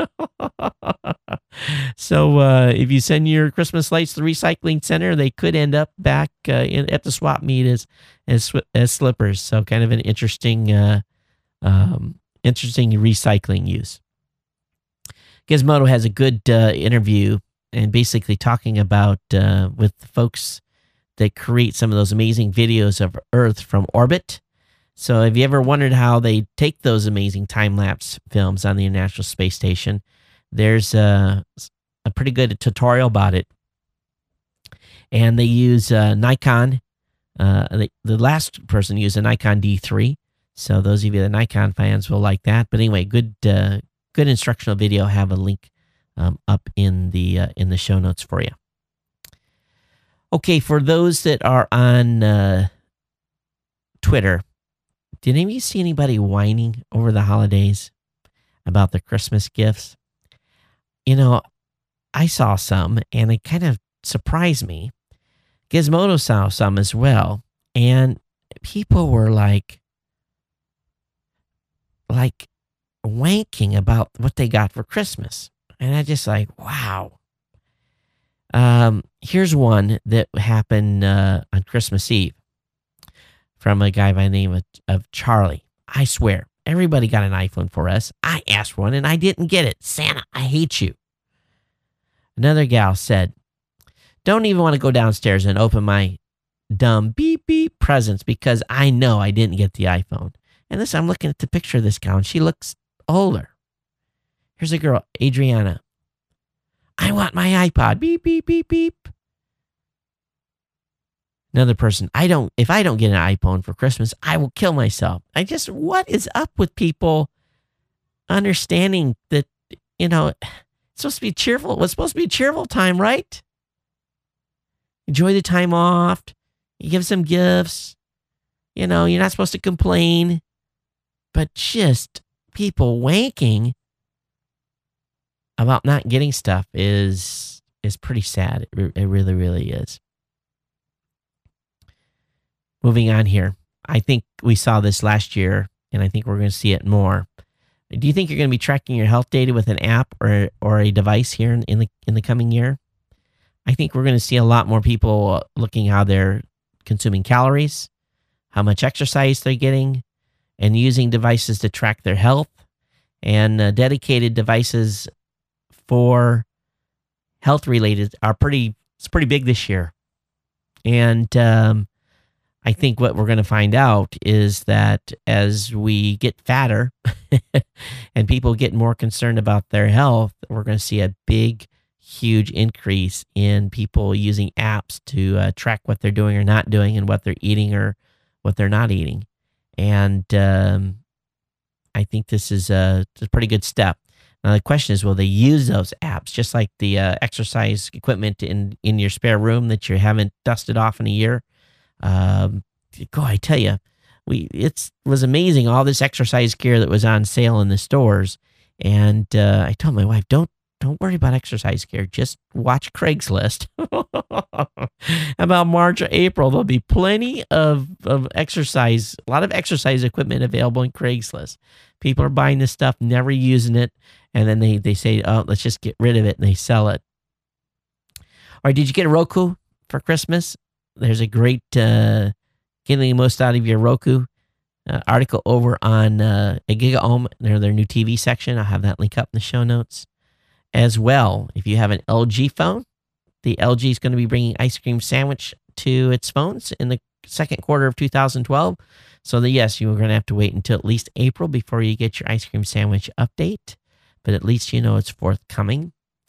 So if you send your Christmas lights to the recycling center, they could end up back at the swap meet as slippers. So kind of an interesting recycling use. Gizmodo has a good interview. And basically talking about with folks that create some of those amazing videos of Earth from orbit. So have you ever wondered how they take those amazing time-lapse films on the International Space Station? There's a pretty good tutorial about it. And they use Nikon. The last person used a Nikon D3. So those of you that are Nikon fans will like that. But anyway, good instructional video. I have a link up in the show notes for you. Okay, for those that are on Twitter, did any of you see anybody whining over the holidays about the Christmas gifts? You know, I saw some, and it kind of surprised me. Gizmodo saw some as well, and people were like wanking about what they got for Christmas. And I just like, wow. Here's one that happened on Christmas Eve from a guy by the name of Charlie. I swear, everybody got an iPhone for us. I asked for one, and I didn't get it. Santa, I hate you. Another gal said, don't even want to go downstairs and open my dumb beep beep presents because I know I didn't get the iPhone. And this, I'm looking at the picture of this gal, and she looks older. Here's a girl, Adriana. I want my iPod. Beep, beep, beep, beep. Another person, if I don't get an iPhone for Christmas, I will kill myself. What is up with people understanding that, it's supposed to be cheerful. It was supposed to be a cheerful time, right? Enjoy the time off. You give some gifts. You're not supposed to complain. But just people wanking about not getting stuff is pretty sad. It really, really is. Moving on here. I think we saw this last year, and I think we're going to see it more. Do you think you're going to be tracking your health data with an app or a device here in the coming year? I think we're going to see a lot more people looking how they're consuming calories, how much exercise they're getting, and using devices to track their health, and dedicated devices for health related it's pretty big this year. And I think what we're going to find out is that as we get fatter and people get more concerned about their health, we're going to see a big, huge increase in people using apps to track what they're doing or not doing and what they're eating or what they're not eating. And I think this is a pretty good step. Now, the question is, will they use those apps just like the exercise equipment in your spare room that you haven't dusted off in a year? I tell you, it was amazing, all this exercise gear that was on sale in the stores. And I told my wife, don't worry about exercise gear. Just watch Craigslist. About March or April, there'll be plenty of exercise, a lot of exercise equipment available in Craigslist. People are buying this stuff, never using it. And then they say, oh, let's just get rid of it, and they sell it. All right, did you get a Roku for Christmas? There's a great getting the most out of your Roku article over on a GigaOM, their new TV section. I'll have that link up in the show notes. As well, if you have an LG phone, the LG is going to be bringing Ice Cream Sandwich to its phones in the second quarter of 2012. So yes, you're going to have to wait until at least April before you get your Ice Cream Sandwich update. But at least you know it's forthcoming.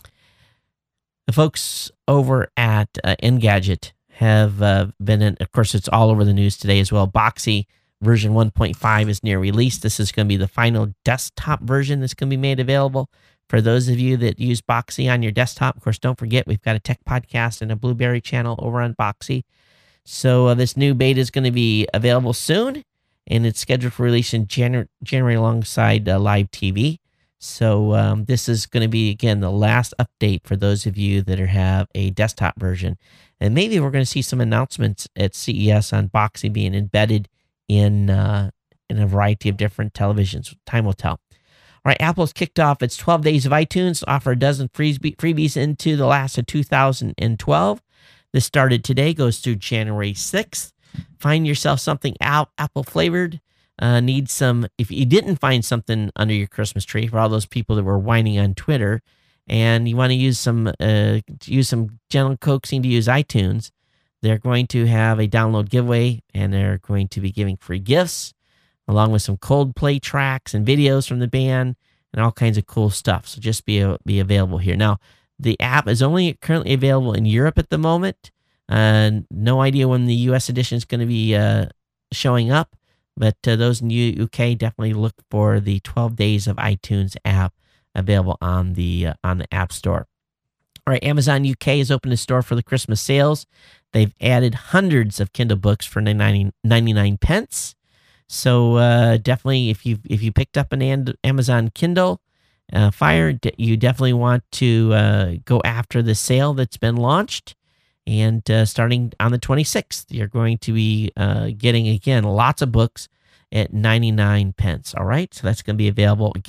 The folks over at Engadget have been in, of course, it's all over the news today as well. Boxee version 1.5 is near release. This is going to be the final desktop version that's going to be made available for those of you that use Boxee on your desktop. Of course, don't forget, we've got a tech podcast and a Blueberry channel over on Boxee. So this new beta is going to be available soon, and it's scheduled for release in January alongside Live TV. So this is going to be, again, the last update for those of you that have a desktop version. And maybe we're going to see some announcements at CES on Boxee being embedded in a variety of different televisions. Time will tell. All right, Apple's kicked off its 12 days of iTunes to offer a dozen freebies into the last of 2012. This started today, goes through January 6th. Find yourself something Apple flavored. Need some, if you didn't find something under your Christmas tree, for all those people that were whining on Twitter, and you want to use some gentle coaxing to use iTunes, they're going to have a download giveaway, and they're going to be giving free gifts, along with some Coldplay tracks and videos from the band, and all kinds of cool stuff. So just be available here. Now, the app is only currently available in Europe at the moment. No idea when the U.S. edition is going to be showing up. But those in the UK, definitely look for the 12 Days of iTunes app available on the App Store. All right, Amazon UK has opened a store for the Christmas sales. They've added hundreds of Kindle books for 99 pence. So definitely, if you picked up an Amazon Kindle Fire, you definitely want to go after the sale that's been launched. And starting on the 26th, you're going to be getting, again, lots of books at 99 pence. All right, so that's going to be available at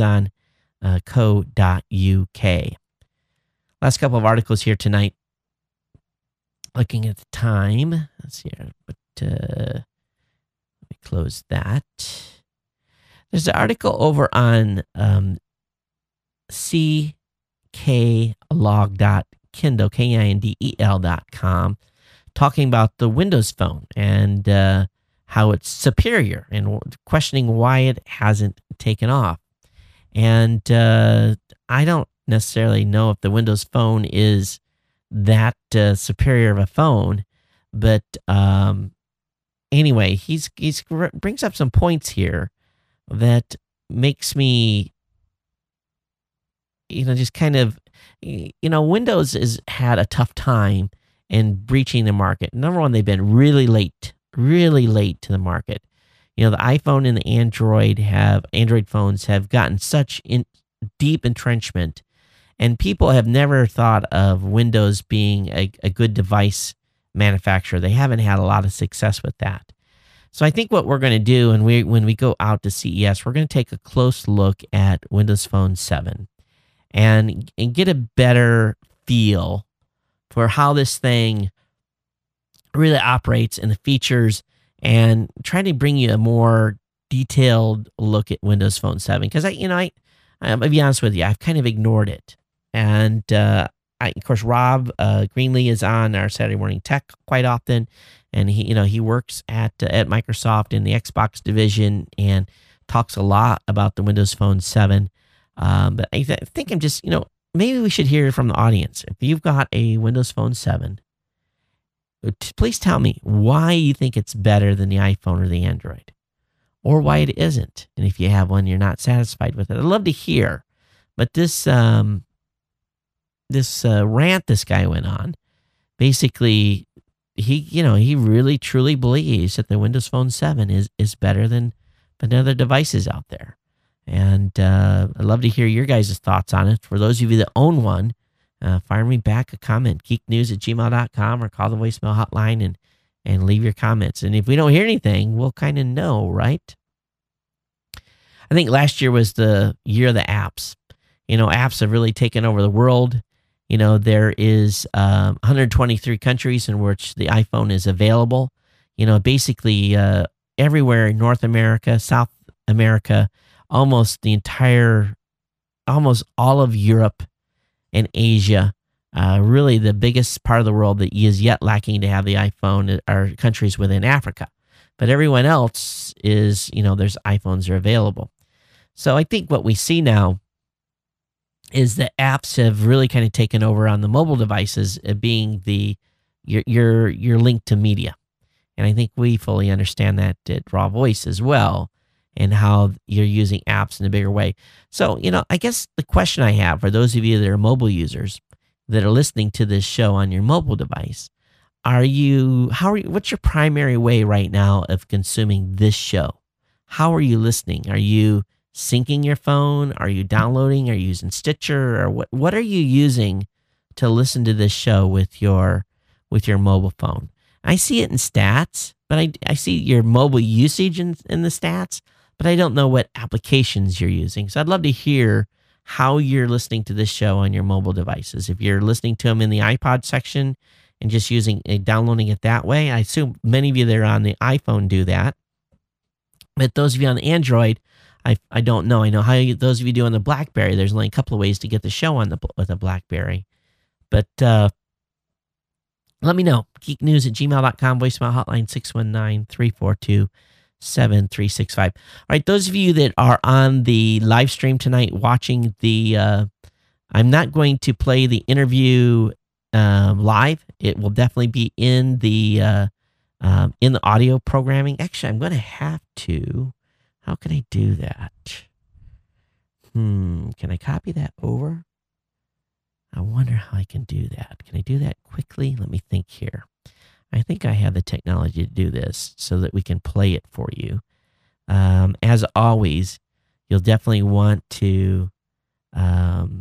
amazon.co.uk. Last couple of articles here tonight. Looking at the time, let's see here, but let me close that. There's an article over on cklog.kindle, kindel.com, talking about the Windows Phone and how it's superior and questioning why it hasn't taken off. And I don't necessarily know if the Windows Phone is that superior of a phone, but anyway, he brings up some points here that makes me, just kind of, Windows has had a tough time in breaching the market. Number one, they've been really late to the market. The iPhone and the Android phones have gotten such deep entrenchment, and people have never thought of Windows being a good device manufacturer. They haven't had a lot of success with that. So I think what we're going to do, and when we go out to CES, we're going to take a close look at Windows Phone 7 and get a better feel for how this thing really operates and the features, and try to bring you a more detailed look at Windows Phone 7. Because I'll be honest with you, I've kind of ignored it. And of course, Rob Greenlee is on our Saturday Morning Tech quite often, and he works at Microsoft in the Xbox division and talks a lot about the Windows Phone 7. But I think I'm just, maybe we should hear from the audience. If you've got a Windows Phone 7, please tell me why you think it's better than the iPhone or the Android, or why it isn't. And if you have one, you're not satisfied with it. I'd love to hear. But this rant this guy went on, basically, he really truly believes that the Windows Phone 7 is better than other devices out there. And I'd love to hear your guys' thoughts on it. For those of you that own one, fire me back a comment, geeknews@gmail.com, or call the voicemail hotline and leave your comments. And if we don't hear anything, we'll kind of know, right? I think last year was the year of the apps. Apps have really taken over the world. There is 123 countries in which the iPhone is available. Basically everywhere in North America, South America, almost all of Europe and Asia. Really the biggest part of the world that is yet lacking to have the iPhone are countries within Africa. But everyone else is, there's iPhones are available. So I think what we see now is that apps have really kind of taken over on the mobile devices, being your link to media. And I think we fully understand that at Raw Voice as well, and how you're using apps in a bigger way. So, I guess the question I have for those of you that are mobile users that are listening to this show on your mobile device, what's your primary way right now of consuming this show? How are you listening? Are you syncing your phone? Are you downloading? Are you using Stitcher? Or what are you using to listen to this show with your mobile phone? I see it in stats, but I see your mobile usage in the stats, but I don't know what applications you're using. So I'd love to hear how you're listening to this show on your mobile devices. If you're listening to them in the iPod section and just downloading it that way, I assume many of you that are on the iPhone do that. But those of you on Android, I don't know. I know how those of you do on the BlackBerry. There's only a couple of ways to get the show with a BlackBerry. But let me know. geeknews@gmail.com, voicemail hotline 619-342-7365. All right, those of you that are on the live stream tonight watching I'm not going to play the interview live. It will definitely be in the in the audio programming. Actually, I'm going to have to. How can I do that? Can I copy that over? I wonder how I can do that. Can I do that quickly? Let me think here. I think I have the technology to do this so that we can play it for you. As always, you'll definitely want to, let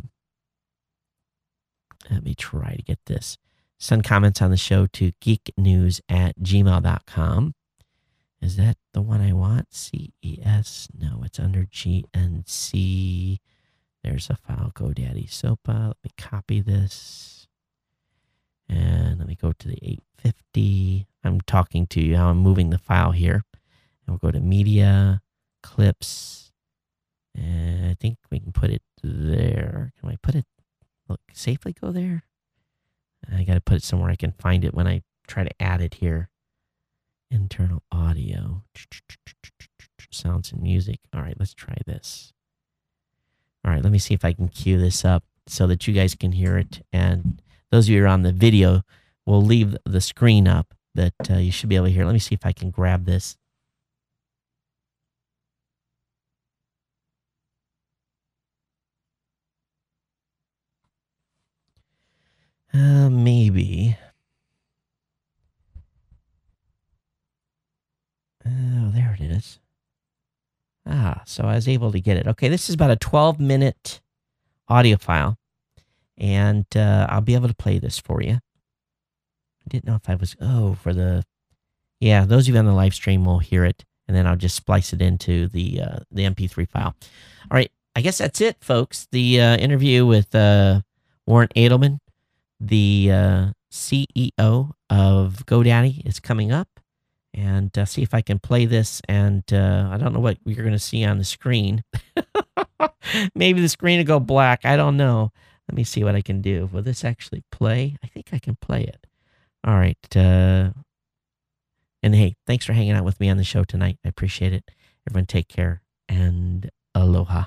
me try to get this. Send comments on the show to geeknews@gmail.com. Is that the one I want? CES? No, it's under GNC. There's a file, GoDaddy SOPA. Let me copy this. And let me go to the 850. I'm talking to you. I'm moving the file here. And we'll go to Media, Clips. And I think we can put it there. Can I put it, safely go there? I got to put it somewhere I can find it when I try to add it here. Internal audio. Sounds and music. All right, let's try this. All right, let me see if I can cue this up so that you guys can hear it. And those of you who are on the video, we'll leave the screen up that you should be able to hear. Let me see if I can grab this. Maybe. Oh, there it is. So I was able to get it. Okay, this is about a 12-minute audio file, and I'll be able to play this for you. I didn't know if I was, yeah, those of you on the live stream will hear it, and then I'll just splice it into the MP3 file. All right, I guess that's it, folks. The interview with Warren Edelman, the CEO of GoDaddy, is coming up. And see if I can play this. And I don't know what you're going to see on the screen. Maybe the screen will go black. I don't know. Let me see what I can do. Will this actually play? I think I can play it. All right. And hey, thanks for hanging out with me on the show tonight. I appreciate it. Everyone take care and aloha.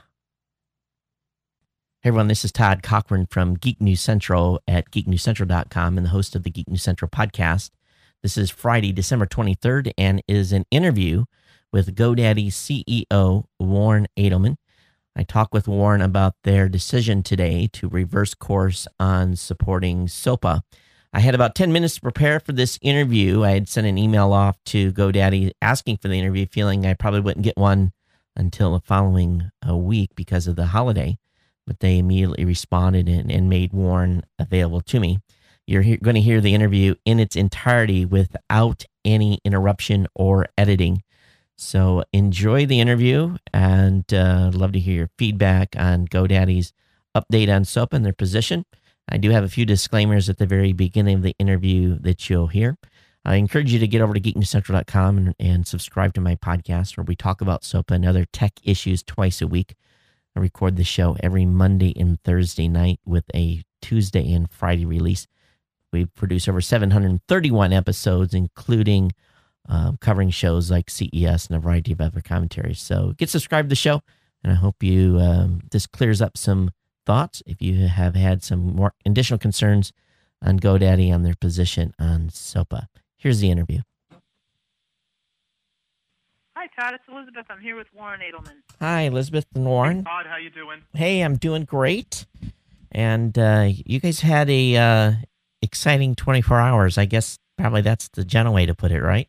Hey everyone, this is Todd Cochran from Geek News Central at geeknewscentral.com and the host of the Geek News Central podcast. This is Friday, December 23rd, and is an interview with GoDaddy CEO Warren Edelman. I talked with Warren about their decision today to reverse course on supporting SOPA. I had about 10 minutes to prepare for this interview. I had sent an email off to GoDaddy asking for the interview, feeling I probably wouldn't get one until the following week because of the holiday, but they immediately responded and made Warren available to me. You're going to hear the interview in its entirety without any interruption or editing. So enjoy the interview, and love to hear your feedback on GoDaddy's update on SOPA and their position. I do have a few disclaimers at the very beginning of the interview that you'll hear. I encourage you to get over to geeknewscentral.com and subscribe to my podcast where we talk about SOPA and other tech issues twice a week. I record the show every Monday and Thursday night with a Tuesday and Friday release. We produce over 731 episodes, including covering shows like CES and a variety of other commentaries. So get subscribed to the show, and I hope you this clears up some thoughts if you have had some more additional concerns on GoDaddy on their position on SOPA. Here's the interview. Hi, Todd. It's Elizabeth. I'm here with Warren Edelman. Hi, Elizabeth and Warren. Hey, Todd, how you doing? Hey, I'm doing great. And you guys had a exciting 24 hours. I guess probably that's the general way to put it, right?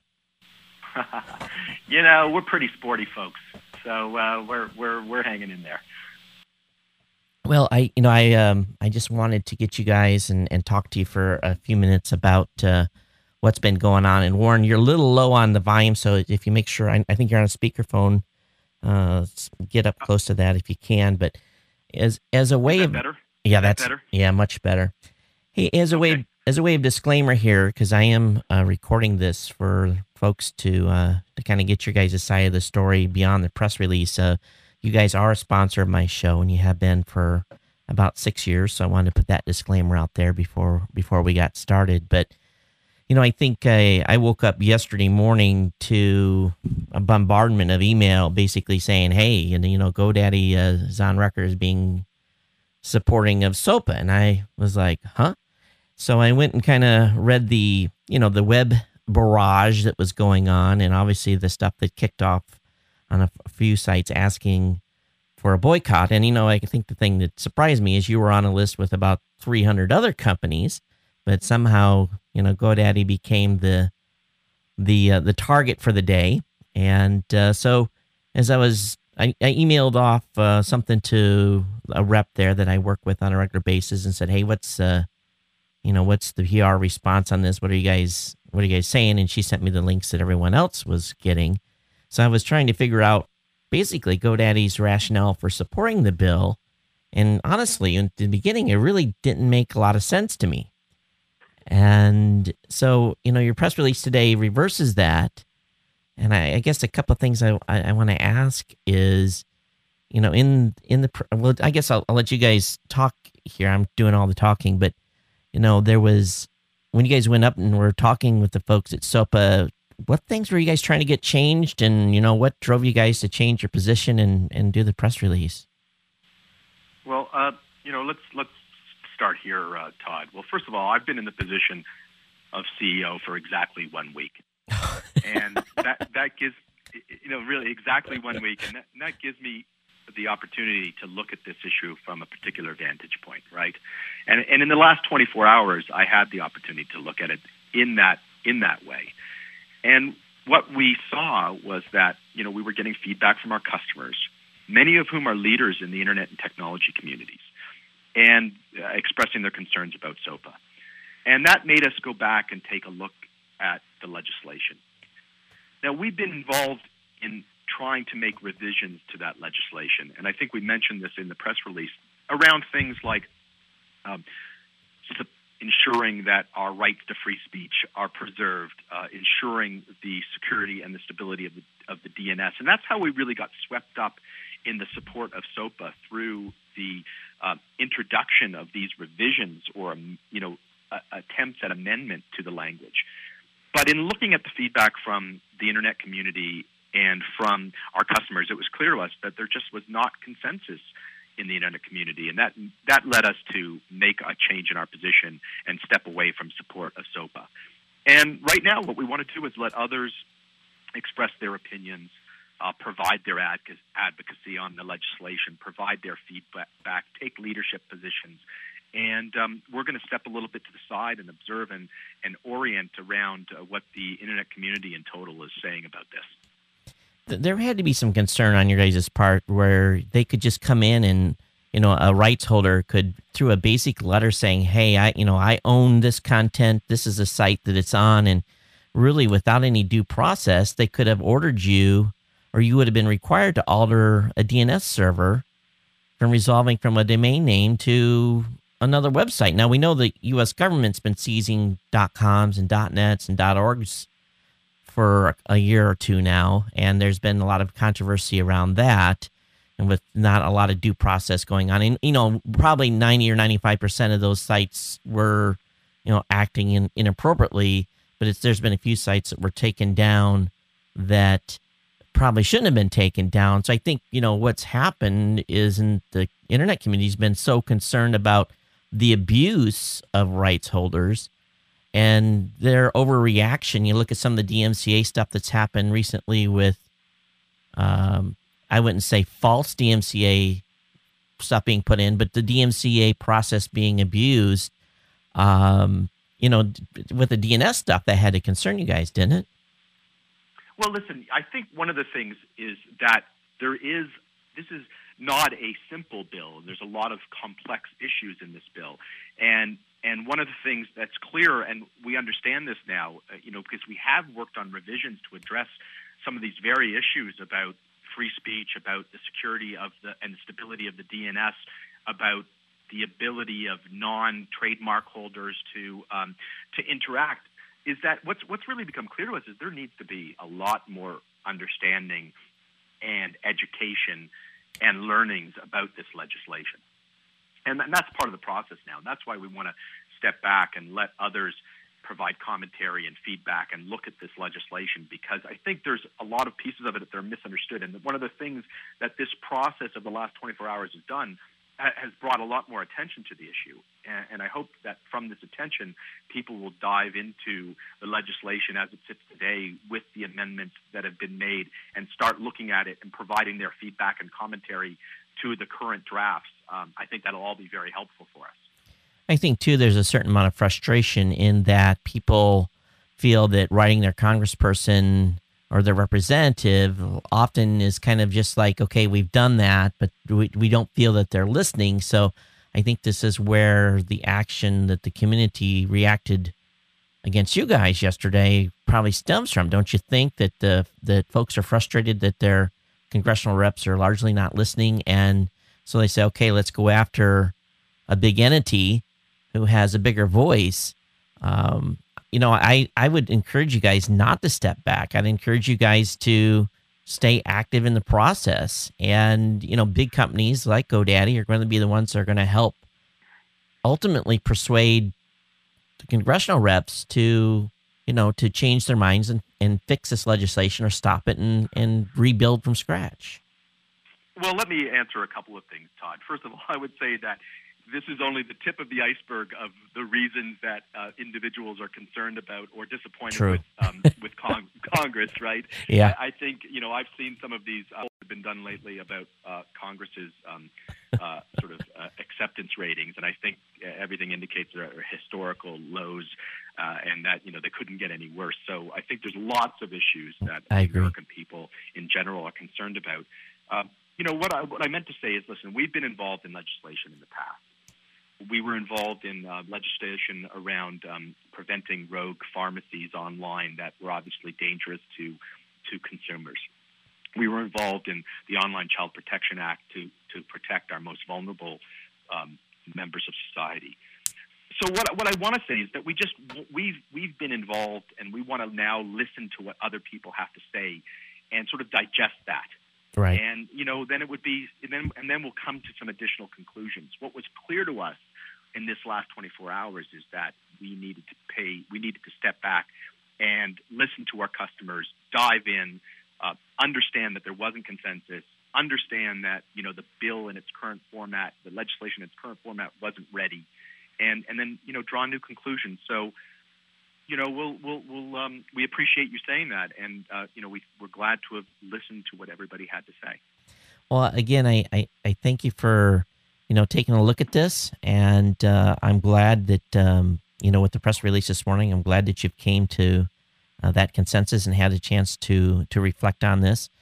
We're pretty sporty folks, so we're hanging in there. Well, I just wanted to get you guys and talk to you for a few minutes about what's been going on. And Warren, you're a little low on the volume, so if you make sure, I think you're on a speakerphone, get up close to that if you can. But as a way of better, that's better. Yeah, much better. Hey, as a way of disclaimer here, because I am recording this for folks to kind of get your guys' side of the story beyond the press release. You guys are a sponsor of my show, and you have been for about 6 years. So I wanted to put that disclaimer out there before we got started. But I think I woke up yesterday morning to a bombardment of email, basically saying, "Hey, GoDaddy is on record as being supporting of SOPA," and I was like, "Huh?" So I went and kind of read the web barrage that was going on, and obviously the stuff that kicked off on a few sites asking for a boycott. And, I think the thing that surprised me is you were on a list with about 300 other companies, but somehow, GoDaddy became the target for the day. And so as I emailed off something to a rep there that I work with on a regular basis and said, hey, what's the PR response on this? What are you guys saying? And she sent me the links that everyone else was getting. So I was trying to figure out basically GoDaddy's rationale for supporting the bill. And honestly, in the beginning, it really didn't make a lot of sense to me. And so, your press release today reverses that. And I guess a couple of things I want to ask is, I guess I'll let you guys talk here. I'm doing all the talking, but, there was, when you guys went up and were talking with the folks at SOPA, what things were you guys trying to get changed? And, what drove you guys to change your position and do the press release? Well, let's start here, Todd. Well, first of all, I've been in the position of CEO for exactly 1 week. And that gives, really exactly 1 week. And that gives me the opportunity to look at this issue from a particular vantage point, right? And in the last 24 hours, I had the opportunity to look at it in that way. And what we saw was that, we were getting feedback from our customers, many of whom are leaders in the internet and technology communities, and expressing their concerns about SOPA. And that made us go back and take a look at the legislation. Now, we've been involved in trying to make revisions to that legislation, and I think we mentioned this in the press release, around things like ensuring that our rights to free speech are preserved, ensuring the security and the stability of the DNS. And that's how we really got swept up in the support of SOPA through the introduction of these revisions or, attempts at amendment to the language. But in looking at the feedback from the internet community and from our customers, it was clear to us that there just was not consensus in the internet community, and that led us to make a change in our position and step away from support of SOPA. And right now, what we want to do is let others express their opinions, provide their advocacy on the legislation, provide their feedback, take leadership positions. And we're going to step a little bit to the side and observe and orient around what the internet community in total is saying about this. There had to be some concern on your guys' part where they could just come in and, a rights holder could, through a basic letter saying, hey, I own this content. This is a site that it's on. And really, without any due process, they could have ordered you, or you would have been required to alter a DNS server from resolving from a domain name to another website. Now, we know the U.S. government's been seizing .coms and .nets and .orgs for a year or two now, and there's been a lot of controversy around that, and with not a lot of due process going on. And, probably 90 or 95% of those sites were, acting inappropriately, but there's been a few sites that were taken down that probably shouldn't have been taken down. So I think, what's happened is the internet community's been so concerned about the abuse of rights holders and their overreaction. You look at some of the DMCA stuff that's happened recently with, I wouldn't say false DMCA stuff being put in, but the DMCA process being abused. With the DNS stuff, that had to concern you guys, didn't it? Well, listen, I think one of the things is that this is not a simple bill. There's a lot of complex issues in this bill. And one of the things that's clear, and we understand this now, because we have worked on revisions to address some of these very issues about free speech, about the security and stability of the DNS, about the ability of non-trademark holders to interact, is that what's really become clear to us is there needs to be a lot more understanding and education and learnings about this legislation. And that's part of the process now. And that's why we want to step back and let others provide commentary and feedback and look at this legislation, because I think there's a lot of pieces of it that are misunderstood. And one of the things that this process of the last 24 hours has done, has brought a lot more attention to the issue. And I hope that from this attention, people will dive into the legislation as it sits today with the amendments that have been made and start looking at it and providing their feedback and commentary to the current drafts. I think that'll all be very helpful for us. I think, too, there's a certain amount of frustration in that people feel that writing their congressperson or their representative often is kind of just like, okay, we've done that, but we don't feel that they're listening. So I think this is where the action that the community reacted against you guys yesterday probably stems from. Don't you think that that folks are frustrated that their congressional reps are largely not listening? And so they say, okay, let's go after a big entity who has a bigger voice. I would encourage you guys not to step back. I'd encourage you guys to stay active in the process. And, big companies like GoDaddy are going to be the ones that are going to help ultimately persuade the congressional reps to change their minds and fix this legislation or stop it and rebuild from scratch. Well, let me answer a couple of things, Todd. First of all, I would say that this is only the tip of the iceberg of the reasons that individuals are concerned about or disappointed with Congress, right? Yeah. I think, I've seen some of these have been done lately about Congress's sort of acceptance ratings, and I think everything indicates there are historical lows and that, they couldn't get any worse. So I think there's lots of issues that American people in general are concerned about. What I meant to say is, listen, we've been involved in legislation in the past. We were involved in legislation around preventing rogue pharmacies online that were obviously dangerous to consumers. We were involved in the Online Child Protection Act to protect our most vulnerable members of society. So what I want to say is that we've been involved, and we want to now listen to what other people have to say and sort of digest that. Right. And then it would be, and then we'll come to some additional conclusions. What was clear to us in this last 24 hours is that we needed to step back and listen to our customers, dive in, understand that there wasn't consensus, understand that the bill in its current format, the legislation in its current format wasn't ready, and then draw new conclusions. So. We appreciate you saying that, and we're glad to have listened to what everybody had to say. Well, again, I thank you for taking a look at this, and I'm glad that with the press release this morning, I'm glad that you came to that consensus and had a chance to reflect on this.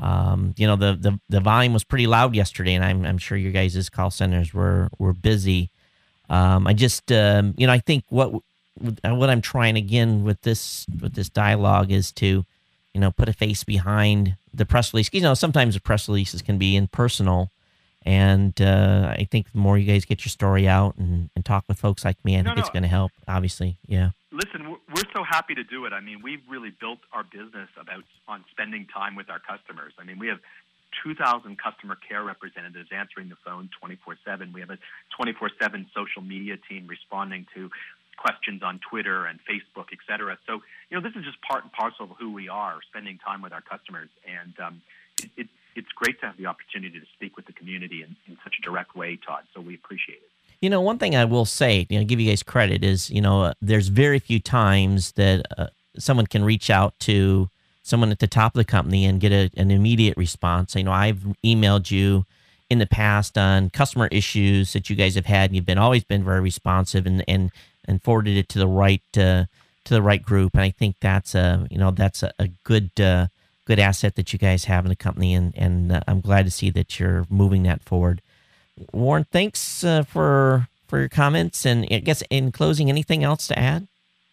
The volume was pretty loud yesterday, and I'm sure your guys' call centers were busy. I just I think what I'm trying again with this dialogue is to, put a face behind the press release. Sometimes the press releases can be impersonal, and I think the more you guys get your story out and talk with folks like me, I think it's going to help. Obviously, yeah. Listen, we're so happy to do it. I mean, we've really built our business on spending time with our customers. I mean, we have 2,000 customer care representatives answering the phone 24/7. We have a 24/7 social media team responding to questions on Twitter and Facebook, et cetera. So, this is just part and parcel of who we are, spending time with our customers. And it's great to have the opportunity to speak with the community in such a direct way, Todd. So we appreciate it. One thing I will say, give you guys credit is, there's very few times that someone can reach out to someone at the top of the company and get an immediate response. I've emailed you in the past on customer issues that you guys have had, and you've always been very responsive and forwarded it to the right group. And I think that's a good asset that you guys have in the company, and I'm glad to see that you're moving that forward. Warren, thanks for your comments. And I guess in closing, anything else to add?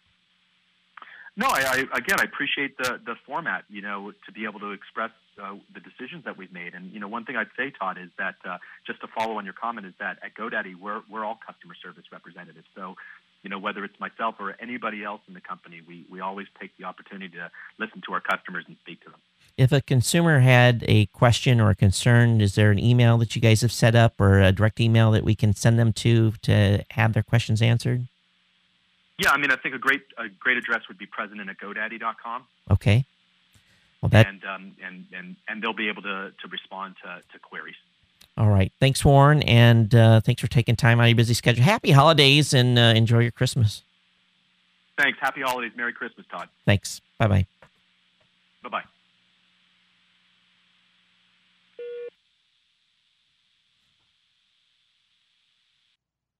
No, I appreciate the format, to be able to express the decisions that we've made. And, one thing I'd say, Todd, is that just to follow on your comment, is that at GoDaddy, we're all customer service representatives. So, whether it's myself or anybody else in the company, we always take the opportunity to listen to our customers and speak to them. If a consumer had a question or a concern, is there an email that you guys have set up or a direct email that we can send them to have their questions answered? Yeah, I think a great address would be president@godaddy.com. Okay. Well, and they'll be able to respond to queries. All right. Thanks, Warren, and thanks for taking time out of your busy schedule. Happy holidays, and enjoy your Christmas. Thanks. Happy holidays. Merry Christmas, Todd. Thanks. Bye-bye. Bye-bye.